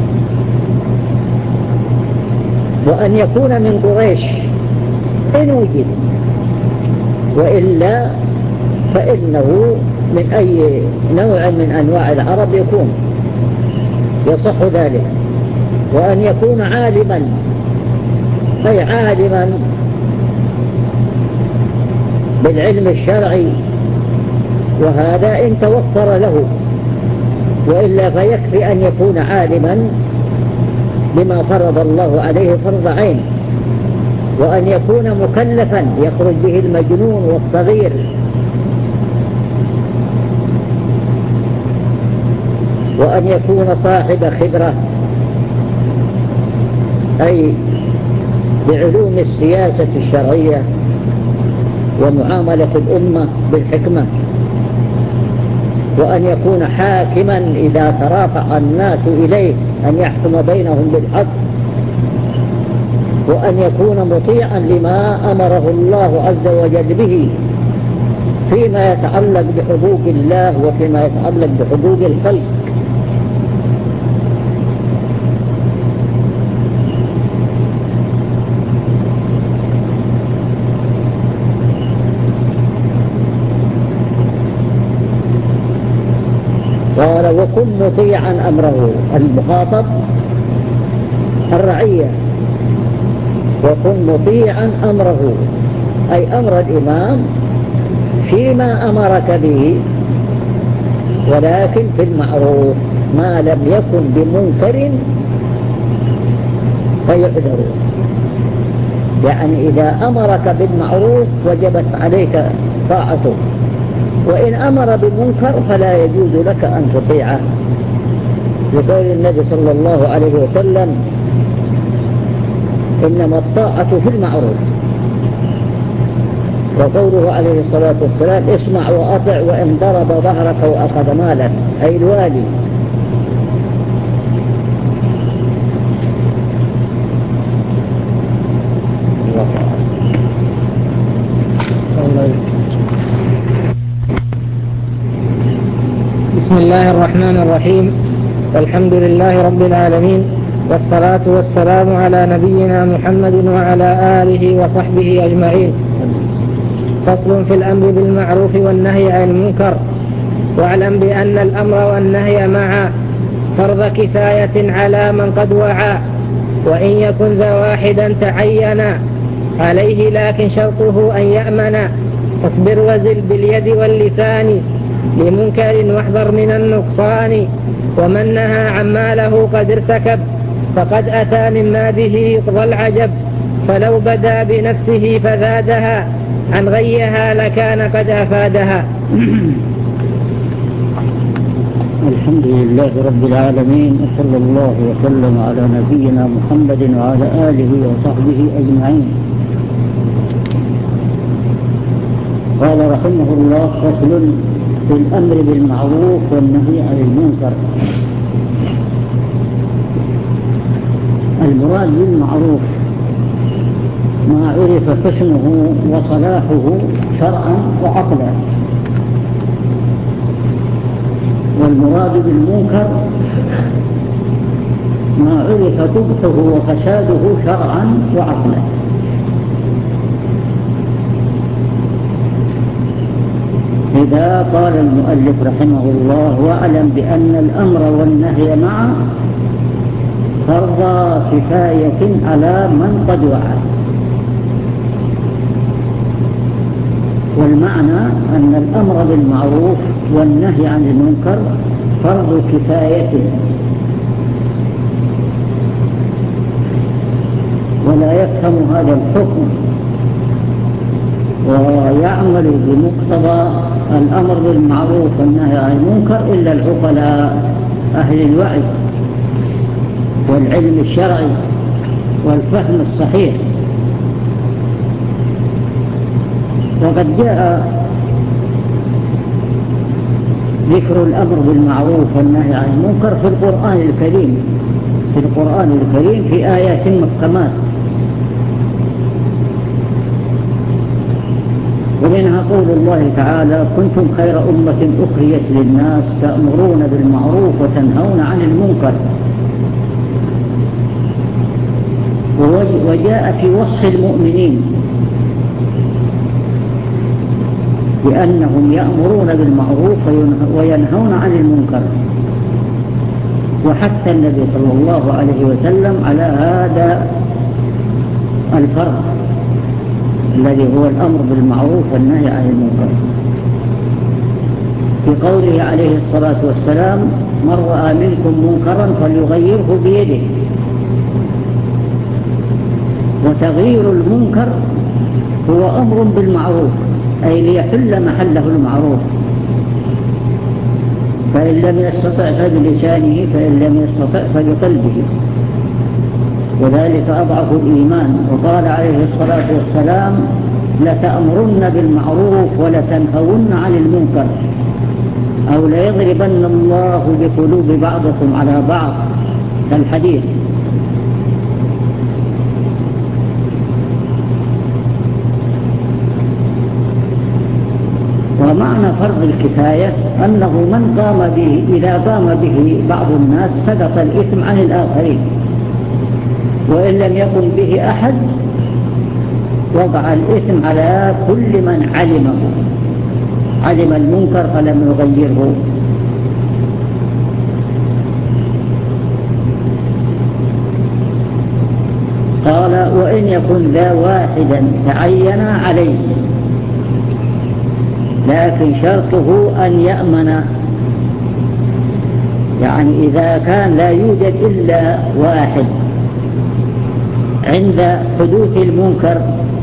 وأن يكون من قريش إن وجد، وإلا فإنه من أي نوع من أنواع العرب يكون يصح ذلك. وأن يكون عالما، أي عالما بالعلم الشرعي، وهذا إن توفر له، وإلا فيكفي أن يكون عالما بما فرض الله عليه فرض عين. وأن يكون مكلفا يخرج به المجنون والصغير، وأن يكون صاحب خبرة، أي بعلوم السياسة الشرعية ومعاملة الأمة بالحكمة. وأن يكون حاكما إذا ترافع الناس إليه أن يحكم بينهم بالحق. وأن يكون مطيعا لما أمره الله عز وجل به فيما يتعلق بحقوق الله وفيما يتعلق بحقوق الخلق. قال وكن مطيعا أمره، المخاطب الرعية، وكن مطيعا أمره، أي أمر الإمام فيما أمرك به، ولكن في المعروف ما لم يكن بمنكر فيعذر. يعني إذا أمرك بالمعروف وجبت عليك طاعته، وإن أمر بمنكر فلا يجوز لك أن تطيعه، لقول النبي صلى الله عليه وسلم إنما الطاعة في المعروف، وقوله عليه الصلاة والسلام اسمع وأطع وإن ضرب ظهرك وأخذ مالك، أي الوالي. بسم الله الرحمن الرحيم، والحمد لله رب العالمين، والصلاة والسلام على نبينا محمد وعلى آله وصحبه أجمعين. فصل في الأمر بالمعروف والنهي عن المنكر. واعلم بأن الأمر والنهي معا فرض كفاية على من قد وعى، وإن يكن ذا واحدا تعينا عليه، لكن شرطه أن يأمن. فاصبر وزل باليد واللسان لمنكر واحذر من النقصان. ومن نهى عما له قد ارتكب فقد أتى مما به يقضى العجب، فلو بدا بنفسه فزادها عن غيها لكان قد أفادها. الحمد لله رب العالمين، وصلى الله وسلم على نبينا محمد وعلى آله وصحبه أجمعين. قال رحمه الله فصل في الأمر بالمعروف والنهي عن المنكر. المراد بالمعروف ما عرف حسنه وصلاحه شرعا وعقلا. والمراد بالمنكر ما عرف قبحه وفساده شرعا وعقلا. إذا قال المؤلف رحمه الله: واعلم بأن الأمر والنهي معا فرض كفاية على من قد وعى. والمعنى أن الأمر بالمعروف والنهي عن المنكر فرض كفاية، ولا يفهم هذا الحكم ويعمل بمقتضى الأمر بالمعروف والنهي عن المنكر إلا العقلاء أهل الوعي والعلم الشرعي والفهم الصحيح. وقد جاء ذكر الأمر بالمعروف والنهي عن المنكر في القرآن الكريم في آيات محكمات، ومنها قول الله تعالى: كنتم خير أمة أخرجت للناس تأمرون بالمعروف وتنهون عن المنكر. وجاء في وصف المؤمنين بأنهم يأمرون بالمعروف وينهون عن المنكر، وحتى النبي صلى الله عليه وسلم على هذا الفرض الذي هو الأمر بالمعروف والنهي عن المنكر، في قوله عليه الصلاة والسلام: من رأى منكم منكرا فليغيره بيده. وتغيير المنكر هو أمر بالمعروف، أي ليحل محله المعروف، فإن لم يستطع فبلسانه، فإن لم يستطع فبقلبه، وذلك أضعف الإيمان. وقال عليه الصلاة والسلام: لتأمرن بالمعروف ولتنهون عن المنكر، أو ليضربن الله بقلوب بعضكم على بعض، الحديث. ومعنى فرض الكفاية أنه من قام به، إذا قام به بعض الناس سقط الإثم عن الآخرين، وإن لم يقم به أحد وضع الإثم على كل من علم المنكر فلم يغيره. قال: وإن يكن ذا واحدا تعين عليه، لكن شرطه أن يأمن، يعني إذا كان لا يوجد إلا واحد عند حدوث المنكر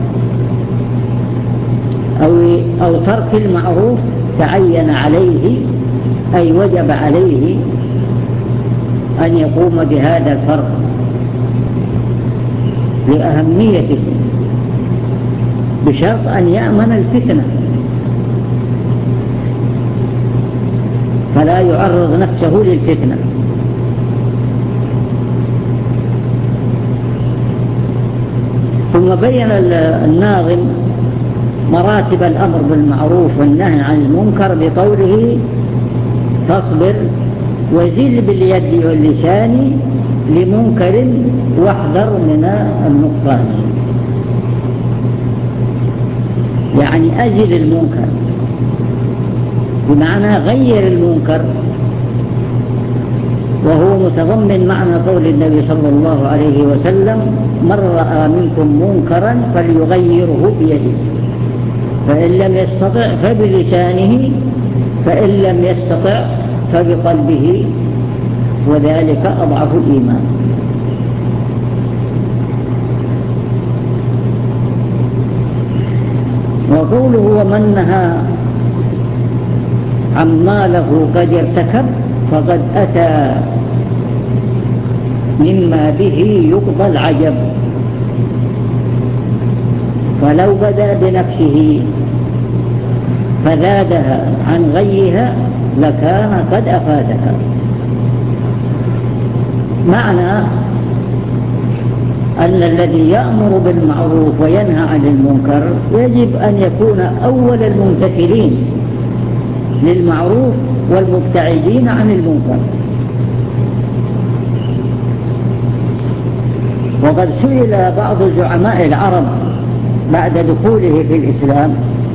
أو ترك المعروف تعين عليه، أي وجب عليه أن يقوم بهذا الفرض لأهميته، بشرط أن يأمن الفتنة فلا يعرض نفسه للفتنة. ثم بين الناظم مراتب الأمر بالمعروف والنهي عن المنكر بقوله: فاصبر وزل باليد واللسان لمنكر واحذر من النقصان. يعني أزل المنكر، بمعنى غير المنكر، وهو متضمن معنى قول النبي صلى الله عليه وسلم: من رأى منكم منكرا فليغيره بيده، فإن لم يستطع فبلسانه، فإن لم يستطع فبقلبه، وذلك أضعف الإيمان. وقوله: ومن نهى عما له قد ارتكب فقد أتى مما به يقضى العجب، فلو بدا بنفسه فزادها عن غيها لكان قد أفادها. معنى أن الذي يأمر بالمعروف وينهى عن المنكر يجب أن يكون أول الممتثلين للمعروف والمبتعدين عن المنكر. وقد سئل بعض زعماء العرب بعد دخوله في الإسلام،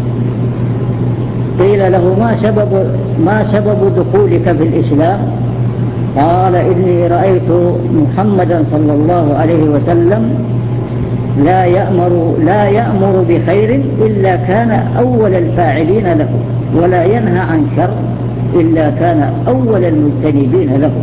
قيل له ما سبب دخولك في الإسلام؟ قال إني رأيت محمدا صلى الله عليه وسلم لا يأمر بخير إلا كان أول الفاعلين له، ولا ينهى عن شر إلا كان أول المجتنبين له.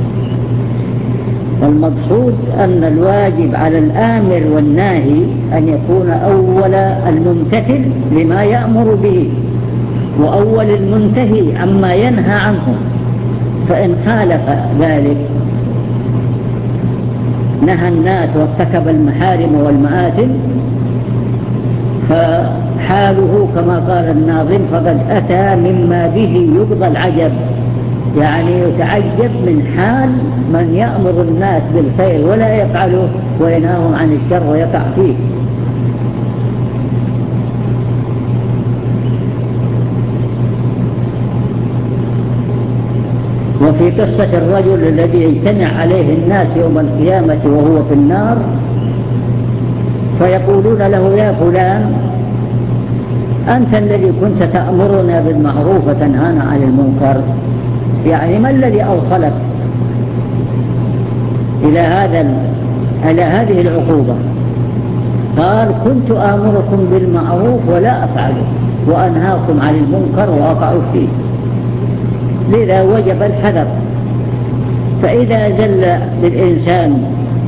والمقصود أن الواجب على الآمر والناهي أن يكون أول الممتثل لما يأمر به وأول المنتهي عما ينهى عنه، فإن خالف ذلك نهى الناس وارتكب المحارم والمآثم فحاله كما قال الناظم فقد أتى مما به يقضى العجب، يعني يتعجب من حال من يأمر الناس بالخير ولا يفعله وينهاهم عن الشر ويقع فيه. وفي قصة الرجل الذي يجتمع عليه الناس يوم القيامة وهو في النار فيقولون له يا فلان أنت الذي كنت تأمرنا بالمعروف وتنهانا عن المنكر، يعني ما الذي أوصلك إلى هذه العقوبة؟ قال كنت آمركم بالمعروف ولا أفعله وأنهاكم عن المنكر وأقع فيه، لذا وجب الحذر. فإذا زل بالإنسان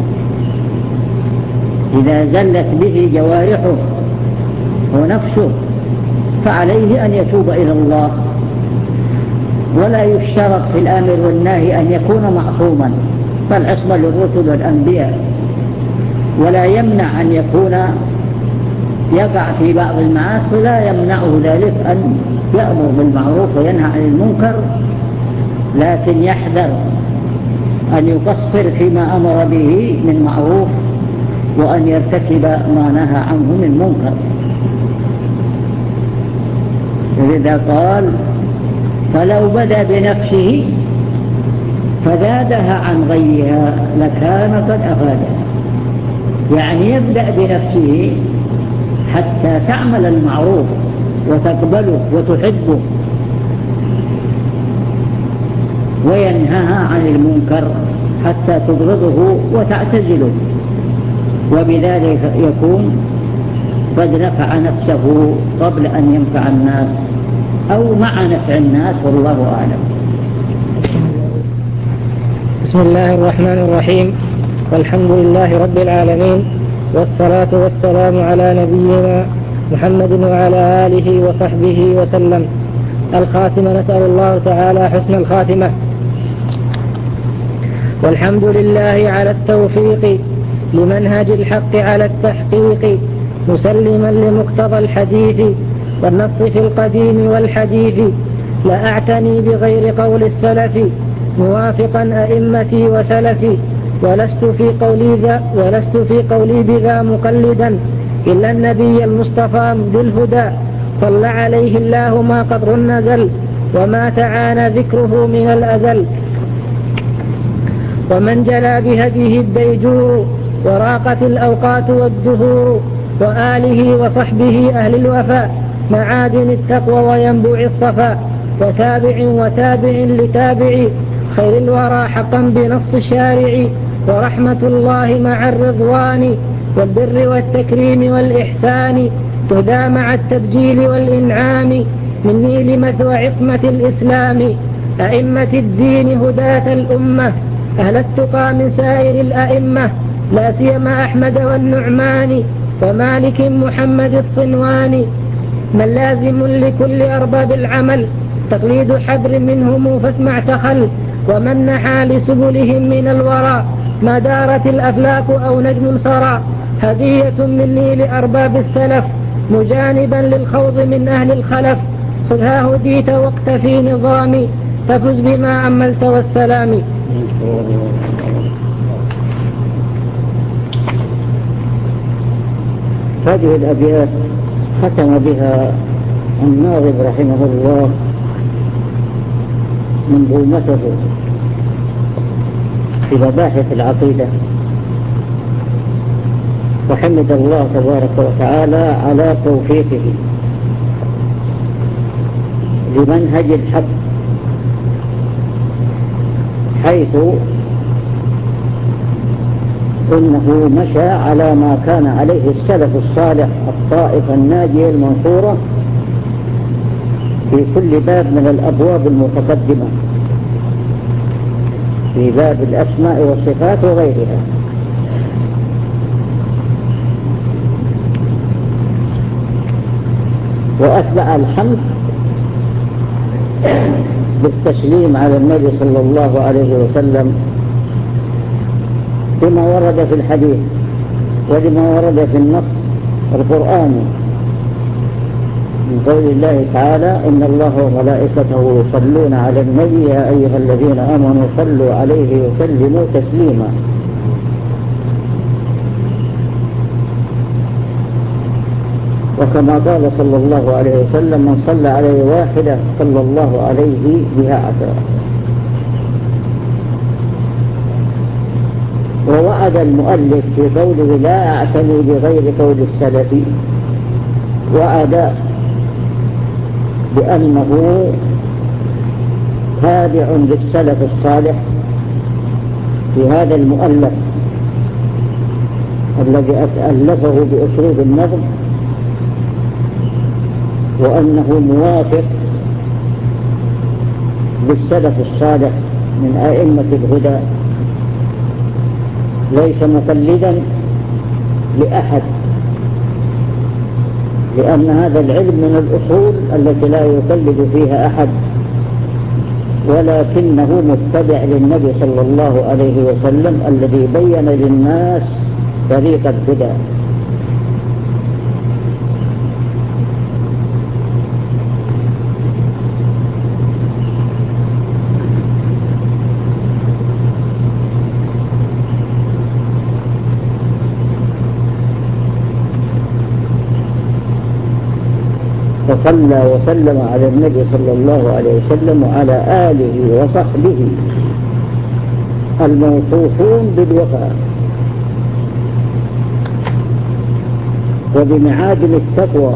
إذا زلت به جوارحه ونفسه فعليه أن يتوب إلى الله، ولا يشترط في الآمر والناهي أن يكون معصوما، فالعصمة للرسل والأنبياء، ولا يمنع أن يكون يقع في بعض المعاصي، لا يمنعه ذلك أن يأمر بالمعروف وينهى عن المنكر، لكن يحذر أن يقصر فيما أمر به من معروف وأن يرتكب ما نهى عنه من منكر. لذا قال فلو بدأ بنفسه فزادها عن غيها لكان قد أفادها، يعني يبدأ بنفسه حتى تعمل المعروف وتقبله وتحبه، وينهاها عن المنكر حتى تبغضه وتعتزله، وبذلك يكون قد نفع نفسه قبل أن ينفع الناس أو مع نفع الناس، والله أعلم. بسم الله الرحمن الرحيم، والحمد لله رب العالمين، والصلاة والسلام على نبينا محمد وعلى آله وصحبه وسلم. الخاتمة، نسأل الله تعالى حسن الخاتمة. والحمد لله على التوفيق لمنهج الحق على التحقيق، مسلما لمقتضى الحديث والنص في القديم والحديث، لا أعتني بغير قول السلف موافقا أئمتي وسلفي، ولست في قولي بذا مقلدا إلا النبي المصطفى ذو الهدى، صلى عليه الله ما قدر نزل وما تعانى ذكره من الأزل، ومن جلى بهديه الديجور وراقت الأوقات والدهور، وآله وصحبه أهل الوفاء معادن التقوى وينبوع الصفاء، وتابع لتابع خير الورى حقا بنص الشارع، ورحمة الله مع الرضوان والبر والتكريم والإحسان، تهدى مع التبجيل والإنعام مني لمثوى عصمة الإسلام، أئمة الدين هداة الأمة أهل التقى من سائر الأئمة، لا سيما أحمد والنعمان ومالك محمد الصنواني، من لازم لكل أرباب العمل تقليد حبر منهم فاسمع تخل، ومن نحى لسبلهم من الورى ما دارت الأفلاك أو نجم سرى، هدية مني لأرباب السلف مجانبا للخوض من أهل الخلف، خذها هديت واقتفي نظامي ففز بما أملت والسلام. هذه الأبيات ختم بها الناظم رحمه الله منظومته في مباحث العقيدة، وحمد الله تبارك وتعالى على توفيقه لمنهج الحق، حيث إنه مشى على ما كان عليه السلف الصالح الطائفة الناجية المنصورة في كل باب من الأبواب المتقدمة، في باب الأسماء والصفات وغيرها. وأتبع الحمد بالتسليم على النبي صلى الله عليه وسلم بما ورد في الحديث ولما ورد في النص القرآني من قول الله تعالى: إن الله وملائكته يصلون على النبي يا أيها الذين آمنوا صلوا عليه وسلموا تسليما. وكما قال صلى الله عليه وسلم: من صلى عليه واحدة صلى الله عليه بها عشرة. ووعد المؤلف في قوله: لا أعتني بغير قول السلف، وعد بأنه تابع للسلف الصالح في هذا المؤلف الذي ألفه بأسلوب النظم، وأنه موافق للسلف الصالح من أئمة الهدى، ليس مقلدا لأحد، لأن هذا العلم من الأصول التي لا يقلد فيها أحد، ولكنه متبع للنبي صلى الله عليه وسلم الذي بين للناس طريق الهدى. فصلى وسلم على النبي صلى الله عليه وسلم وعلى آله وصحبه الموصوفون بالوفاء وبمعادن التقوى،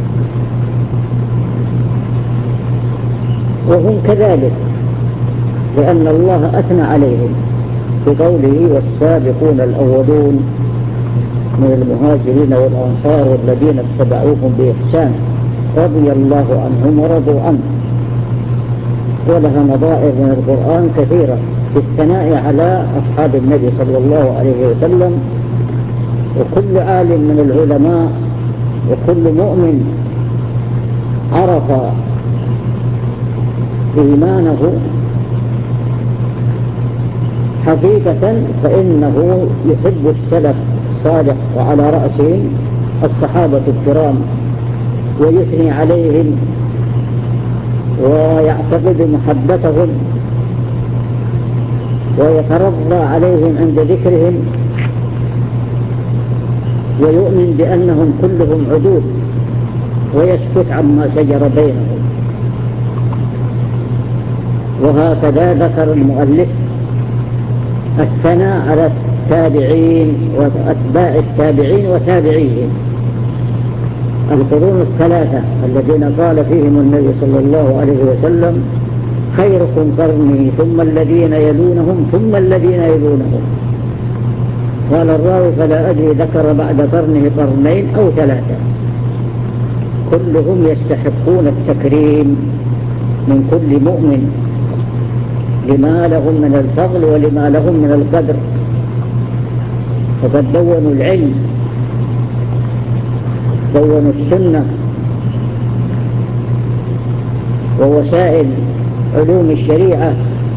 وهم كذلك، لأن الله أثنى عليهم بقوله: والسابقون الأولون من المهاجرين والأنصار والذين اتبعوهم بإحسان رضي الله عنهم ورضوا عنه. ولها نظائر من القرآن كثيرة في الثناء على أصحاب النبي صلى الله عليه وسلم. وكل عالم من العلماء وكل مؤمن عرف إيمانه حقيقة فإنه يحب السلف الصالح، وعلى رأسهم الصحابة الكرام، ويثني عليهم ويعتقد محبتهم ويترضى عليهم عند ذكرهم، ويؤمن بأنهم كلهم عدول، ويسكت عما شجر بينهم. وهكذا ذكر المؤلف الثناء على التابعين وأتباع التابعين وتابعيهم، القرون الثلاثة الذين قال فيهم النبي صلى الله عليه وسلم: خيركم قرني ثم الذين يلونهم ثم الذين يلونهم. قال الراوي: فلا أدري ذكر بعد قرنه قرنين أو ثلاثة. كلهم يستحقون التكريم من كل مؤمن لما لهم من الفضل ولما لهم من القدر، فقد دونوا العلم، دونوا السنة ووسائل علوم الشريعة،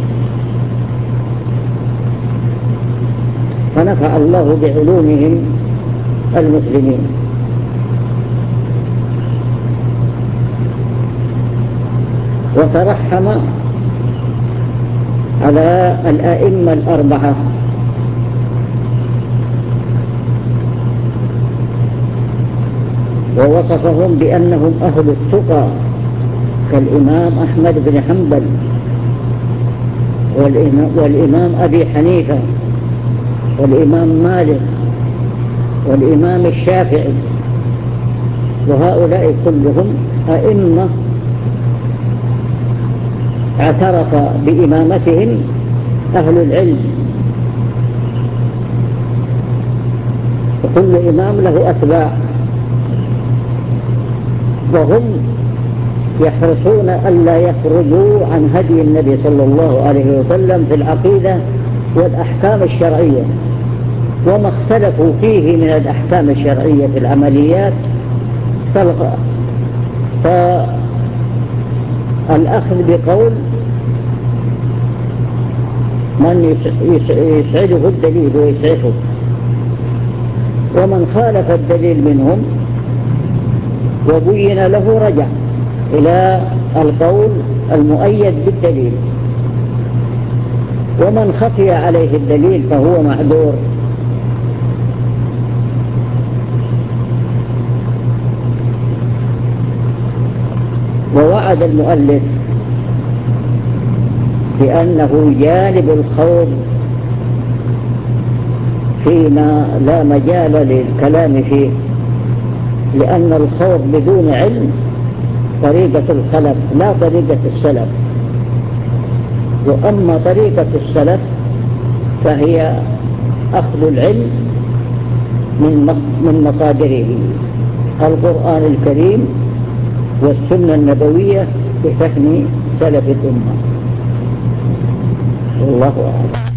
فنفع الله بعلومهم المسلمين. وترحم على الأئمة الأربعة ووصفهم بأنهم أهل التقى كالإمام أحمد بن حنبل والإمام أبي حنيفة والإمام مالك والإمام الشافعي، وهؤلاء كلهم أئمة اعترف بإمامتهم أهل العلم، وكل إمام له أتباع، وهم يحرصون ألا يخرجوا عن هدي النبي صلى الله عليه وسلم في العقيدة والأحكام الشرعية، وما اختلفوا فيه من الأحكام الشرعية في العمليات فالأخذ بقول من يسعده الدليل ويسعفه، ومن خالف الدليل منهم وبين له رجع إلى القول المؤيد بالدليل، ومن خفي عليه الدليل فهو معذور. ووعد المؤلف بأنه جانب الخوض فيما لا مجال للكلام فيه، لأن الخوض بدون علم طريقة الخلف لا طريقة السلف، وأما طريقة السلف فهي أخذ العلم من مصادره القرآن الكريم والسنة النبوية بفهم سلف الأمة. والله أعلم.